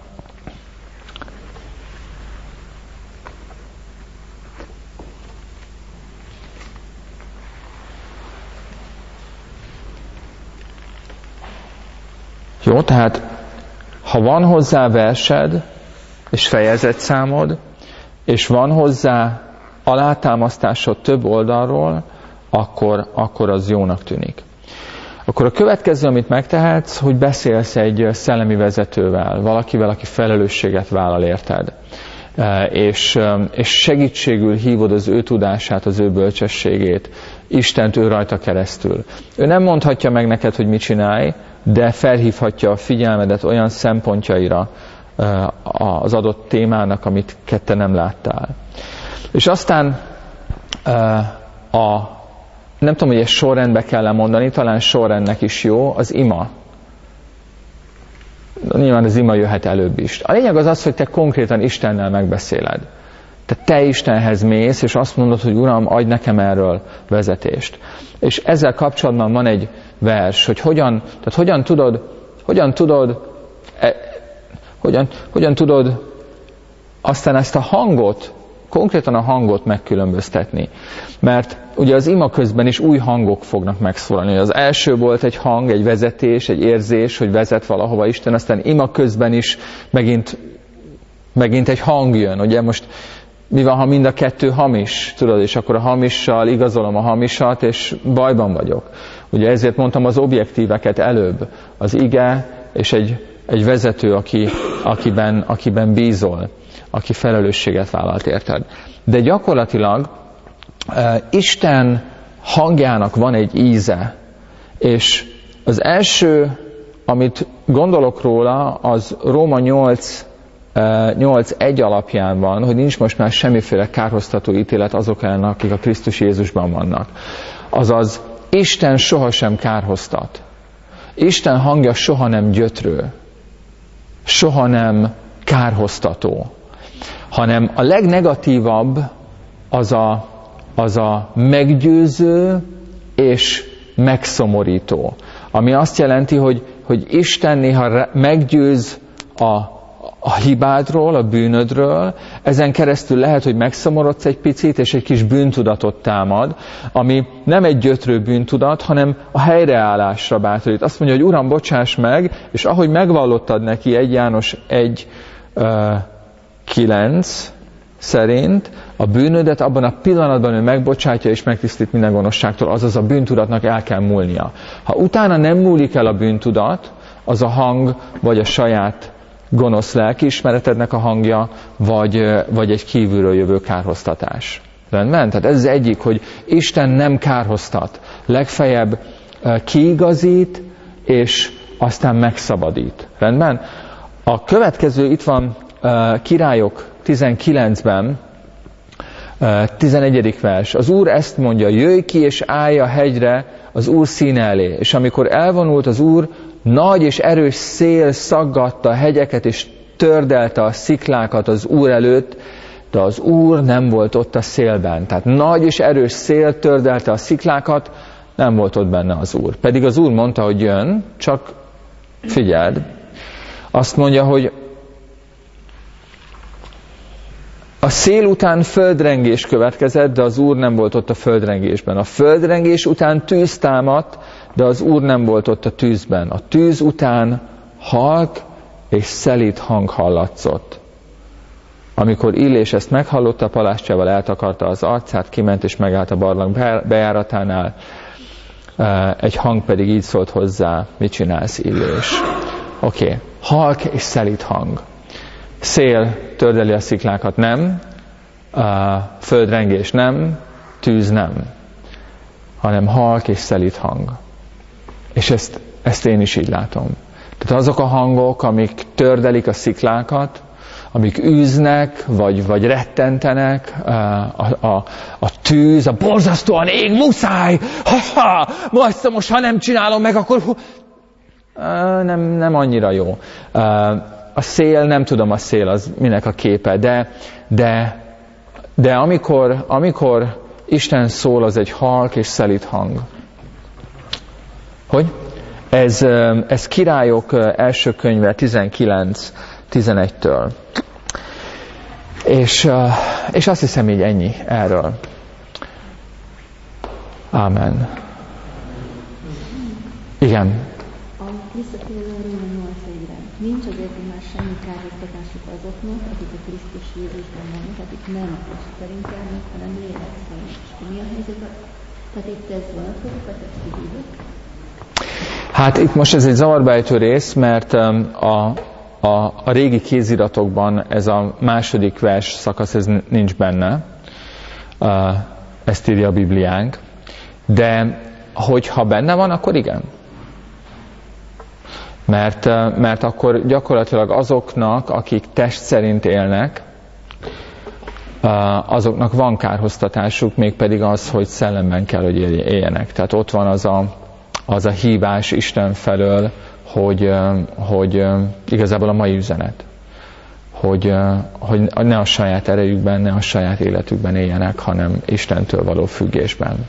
Jó, tehát ha van hozzá versed, és fejezetszámod, és van hozzá alátámasztásod több oldalról, akkor, akkor az jónak tűnik. Akkor a következő, amit megtehetsz, hogy beszélsz egy szellemi vezetővel, valakivel, aki felelősséget vállal érted. És, és segítségül hívod az ő tudását, az ő bölcsességét, Istent ő rajta keresztül. Ő nem mondhatja meg neked, hogy mit csinálj, de felhívhatja a figyelmedet olyan szempontjaira az adott témának, amit te nem láttál. És aztán a, nem tudom, hogy ezt sorrendbe kell mondani, talán sorrendnek is jó, az ima. Nyilván az ima jöhet előbb is. A lényeg az az, hogy te konkrétan Istennel megbeszéled. Te te Istenhez mész, és azt mondod, hogy Uram, adj nekem erről vezetést. És ezzel kapcsolatban van egy vers, hogy hogyan, tehát hogyan tudod, hogyan tudod, e, hogyan, hogyan tudod aztán ezt a hangot, konkrétan a hangot megkülönböztetni. Mert ugye az ima közben is új hangok fognak megszólalni. Az első volt egy hang, egy vezetés, egy érzés, hogy vezet valahova Isten, aztán ima közben is megint, megint egy hang jön. Ugye most mi van, ha mind a kettő hamis, tudod, és akkor a hamissal igazolom a hamisat, és bajban vagyok. Ugye ezért mondtam az objektíveket előbb, az ige és egy, egy vezető, aki, akiben, akiben bízol, aki felelősséget vállalt érted. De gyakorlatilag uh, Isten hangjának van egy íze, és az első, amit gondolok róla, az Róma nyolc egy alapján van, hogy nincs most már semmiféle kárhoztató ítélet azok ellen, akik a Krisztus Jézusban vannak. Azaz, Isten sohasem kárhoztat. Isten hangja soha nem gyötrő. Soha nem kárhoztató. hanem a legnegatívabb az a, az a meggyőző és megszomorító. Ami azt jelenti, hogy, hogy Isten néha meggyőz a, a hibádról, a bűnödről, ezen keresztül lehet, hogy megszomorodsz egy picit, és egy kis bűntudatot támad, ami nem egy gyötrő bűntudat, hanem a helyreállásra bátorít. Azt mondja, hogy Uram, bocsáss meg, és ahogy megvallottad neki egy János egy kilenc szerint, a bűnödet abban a pillanatban ő megbocsátja és megtisztít minden gonoszságtól, azaz a bűntudatnak el kell múlnia. Ha utána nem múlik el a bűntudat, az a hang, vagy a saját gonosz lelkiismeretednek a hangja, vagy, vagy egy kívülről jövő kárhoztatás. Rendben? Tehát ez az egyik, hogy Isten nem kárhoztat. Legfeljebb kiigazít, és aztán megszabadít. Rendben? A következő itt van Királyok tizenkilencben, tizenegyedik vers. Az Úr ezt mondja, jöjj ki és állj a hegyre az Úr színe elé. És amikor elvonult az Úr, nagy és erős szél szaggatta a hegyeket, és tördelte a sziklákat az Úr előtt, de az Úr nem volt ott a szélben. Tehát nagy és erős szél tördelte a sziklákat, nem volt ott benne az Úr. Pedig az Úr mondta, hogy jön, csak figyeld. Azt mondja, hogy a szél után földrengés következett, de az Úr nem volt ott a földrengésben. A földrengés után tűz támadt, de az Úr nem volt ott a tűzben. A tűz után halk és szelíd hang hallatszott. Amikor Illés ezt meghallotta, palástjával eltakarta az arcát, kiment és megállt a barlang bejáratánál. Egy hang pedig így szólt hozzá, mit csinálsz, Illés? Oké, okay. Halk és szelíd hang. Szél tördeli a sziklákat, nem. Földrengés, nem. Tűz, nem. Hanem halk és szelíd hang. És ezt, ezt én is így látom. Tehát azok a hangok, amik tördelik a sziklákat, amik űznek, vagy, vagy rettentenek, a, a, a tűz, a borzasztóan ég, muszáj, ha-ha, most, most ha nem csinálom meg, akkor nem, nem annyira jó. A szél, nem tudom a szél, az minek a képe, de, de, de amikor, amikor Isten szól, az egy halk és szelíd hang. Hogy? Ez, ez Királyok első könyve tizenkilenc tizenegytől. És, és azt hiszem így ennyi erről. Ámen. Igen. A visszatérő Róma nyolcadikra. Nincs azért már semmi kárhoztatásuk azoknak, akik a Krisztus Jézusban vannak, akik nem test szerint járnak, hanem lélek szerint. És mi a helyzet? Tehát itt ez vonatkozik a testhívők? Hát itt most ez egy zavarbejtő rész, mert a, a, a régi kéziratokban ez a második vers szakasz ez nincs benne. Ezt írja a Bibliánk. De hogyha benne van, akkor igen. Mert, mert akkor gyakorlatilag azoknak, akik test szerint élnek, azoknak van kárhoztatásuk, mégpedig az, hogy szellemben kell, hogy éljenek. Tehát ott van az a, az a hívás Isten felől, hogy, hogy igazából a mai üzenet. Hogy, hogy ne a saját erejükben, ne a saját életükben éljenek, hanem Istentől való függésben.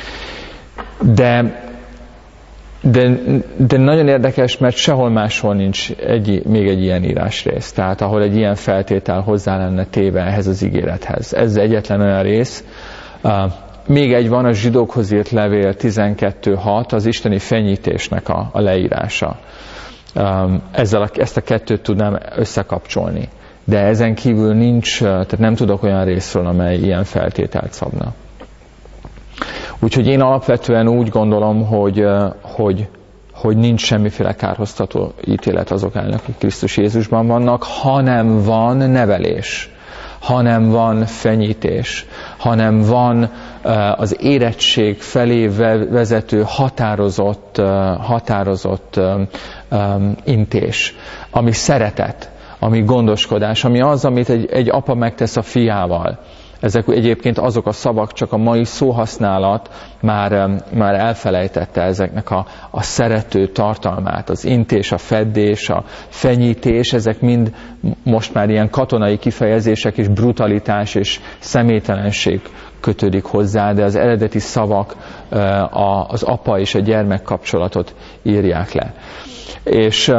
De De, de nagyon érdekes, mert sehol máshol nincs egy, még egy ilyen írásrész. Tehát ahol egy ilyen feltétel hozzá lenne téve ehhez az ígérethez. Ez egyetlen olyan rész. Uh, még egy van, a zsidókhoz írt levél tizenkettő hat, az isteni fenyítésnek a, a leírása. Um, ezzel a, ezt a kettőt tudnám összekapcsolni. De ezen kívül nincs, tehát nem tudok olyan részről, amely ilyen feltételt szabna. Úgyhogy én alapvetően úgy gondolom, hogy, hogy, hogy nincs semmiféle kárhoztató ítélet azok ellen, akik Krisztus Jézusban vannak, hanem van nevelés, hanem van fenyítés, hanem van az érettség felé vezető határozott, határozott intés, ami szeretet, ami gondoskodás, ami az, amit egy, egy apa megtesz a fiával. Ezek egyébként azok a szavak, csak a mai szóhasználat már, már elfelejtette ezeknek a, a szerető tartalmát, az intés, a feddés, a fenyítés, ezek mind most már ilyen katonai kifejezések, és brutalitás és személytelenség kötődik hozzá, de az eredeti szavak az apa és a gyermek kapcsolatot írják le. És,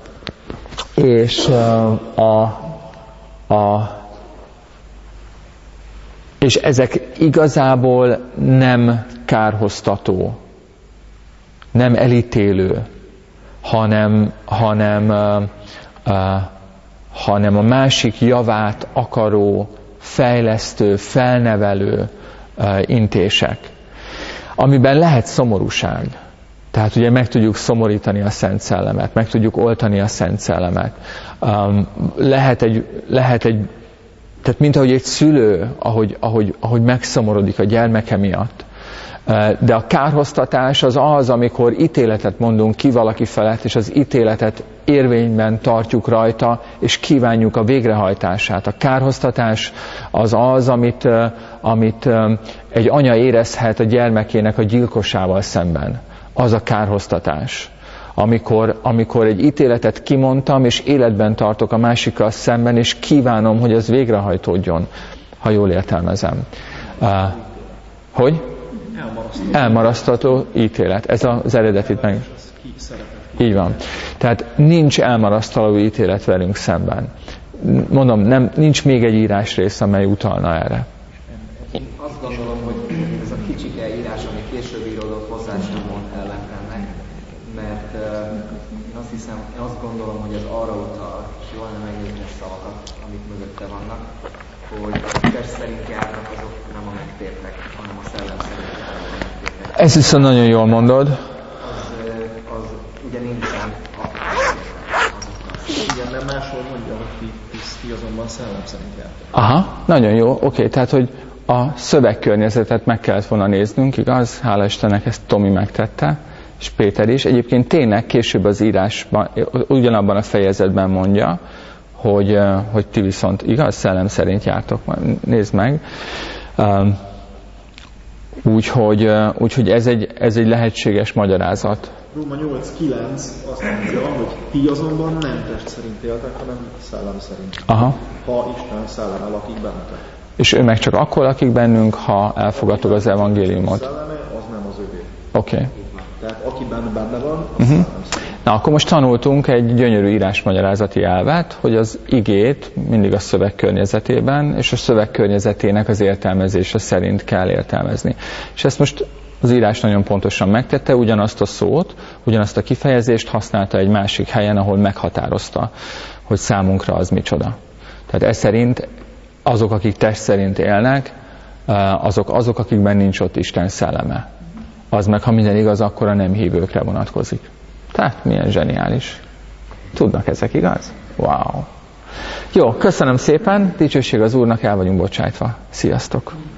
és a, a és ezek igazából nem kárhoztató, nem elítélő, hanem, hanem, uh, uh, hanem a másik javát akaró, fejlesztő, felnevelő uh, intések, amiben lehet szomorúság. Tehát ugye meg tudjuk szomorítani a Szent Szellemet, meg tudjuk oltani a Szent Szellemet. Um, lehet egy, lehet egy Tehát mint ahogy egy szülő, ahogy, ahogy, ahogy megszomorodik a gyermeke miatt. De a kárhoztatás az az, amikor ítéletet mondunk ki valaki felett, és az ítéletet érvényben tartjuk rajta, és kívánjuk a végrehajtását. A kárhoztatás az az, amit, amit egy anya érezhet a gyermekének a gyilkosával szemben. Az a kárhoztatás. Amikor, amikor egy ítéletet kimondtam, és életben tartok a másikkal szemben, és kívánom, hogy az végrehajtódjon, ha jól értelmezem. Uh, hogy? Elmarasztató. Elmarasztató ítélet. Ez az eredetit meg. Így van. Tehát nincs elmarasztaló ítélet velünk szemben. Mondom, nem, nincs még egy írásrész, amely utalna erre. Én azt gondolom, hogy ez a kicsike írás, ami később íródott hozzá, sem mond ellen ennek, mert uh, én azt hiszem, én azt gondolom, hogy ez arra utal, és jól nem megnézni a szavakat, amik mögötte vannak, hogy a test szerint járnak, azok nem a megtértek, hanem a szellem szerint járnak a megtértek. Ez viszont nagyon jól mondod. Az, az ugye nincsen a igen, nem máshol mondja, hogy ti, ti, ti azonban szellem szerint jártak. Aha, nagyon jó, oké, okay, tehát hogy a szövegkörnyezetet meg kellett volna néznünk, igaz? Hála Istennek ezt Tomi megtette, és Péter is. Egyébként tényleg később az írásban, ugyanabban a fejezetben mondja, hogy, hogy ti viszont igaz, szellem szerint jártok. Nézd meg. Úgyhogy, úgyhogy ez, egy, ez egy lehetséges magyarázat. Róma nyolc kilenc azt mondja, hogy ti azonban nem test szerint éltek, hanem szellem szerint. Aha. Ha Isten szelleme lakik bennetek. És ő meg csak akkor lakik bennünk, ha elfogadtuk az evangéliumot. A szelleme az nem az övé. Oké. Okay. Tehát aki benne, benne van, az uh-huh. szellem szerint. Na, akkor most tanultunk egy gyönyörű írásmagyarázati elvet, hogy az igét mindig a szöveg környezetében, és a szöveg környezetének az értelmezése szerint kell értelmezni. És ezt most az írás nagyon pontosan megtette, ugyanazt a szót, ugyanazt a kifejezést használta egy másik helyen, ahol meghatározta, hogy számunkra az micsoda. Tehát ez szerint azok, akik test szerint élnek, azok, azok, akikben nincs ott Isten szelleme. Az meg, ha minden igaz, akkor a nem hívőkre vonatkozik. Tehát milyen zseniális. Tudnak ezek, igaz? Wow. Jó, köszönöm szépen, dicsőség az Úrnak, el vagyunk bocsájtva. Sziasztok!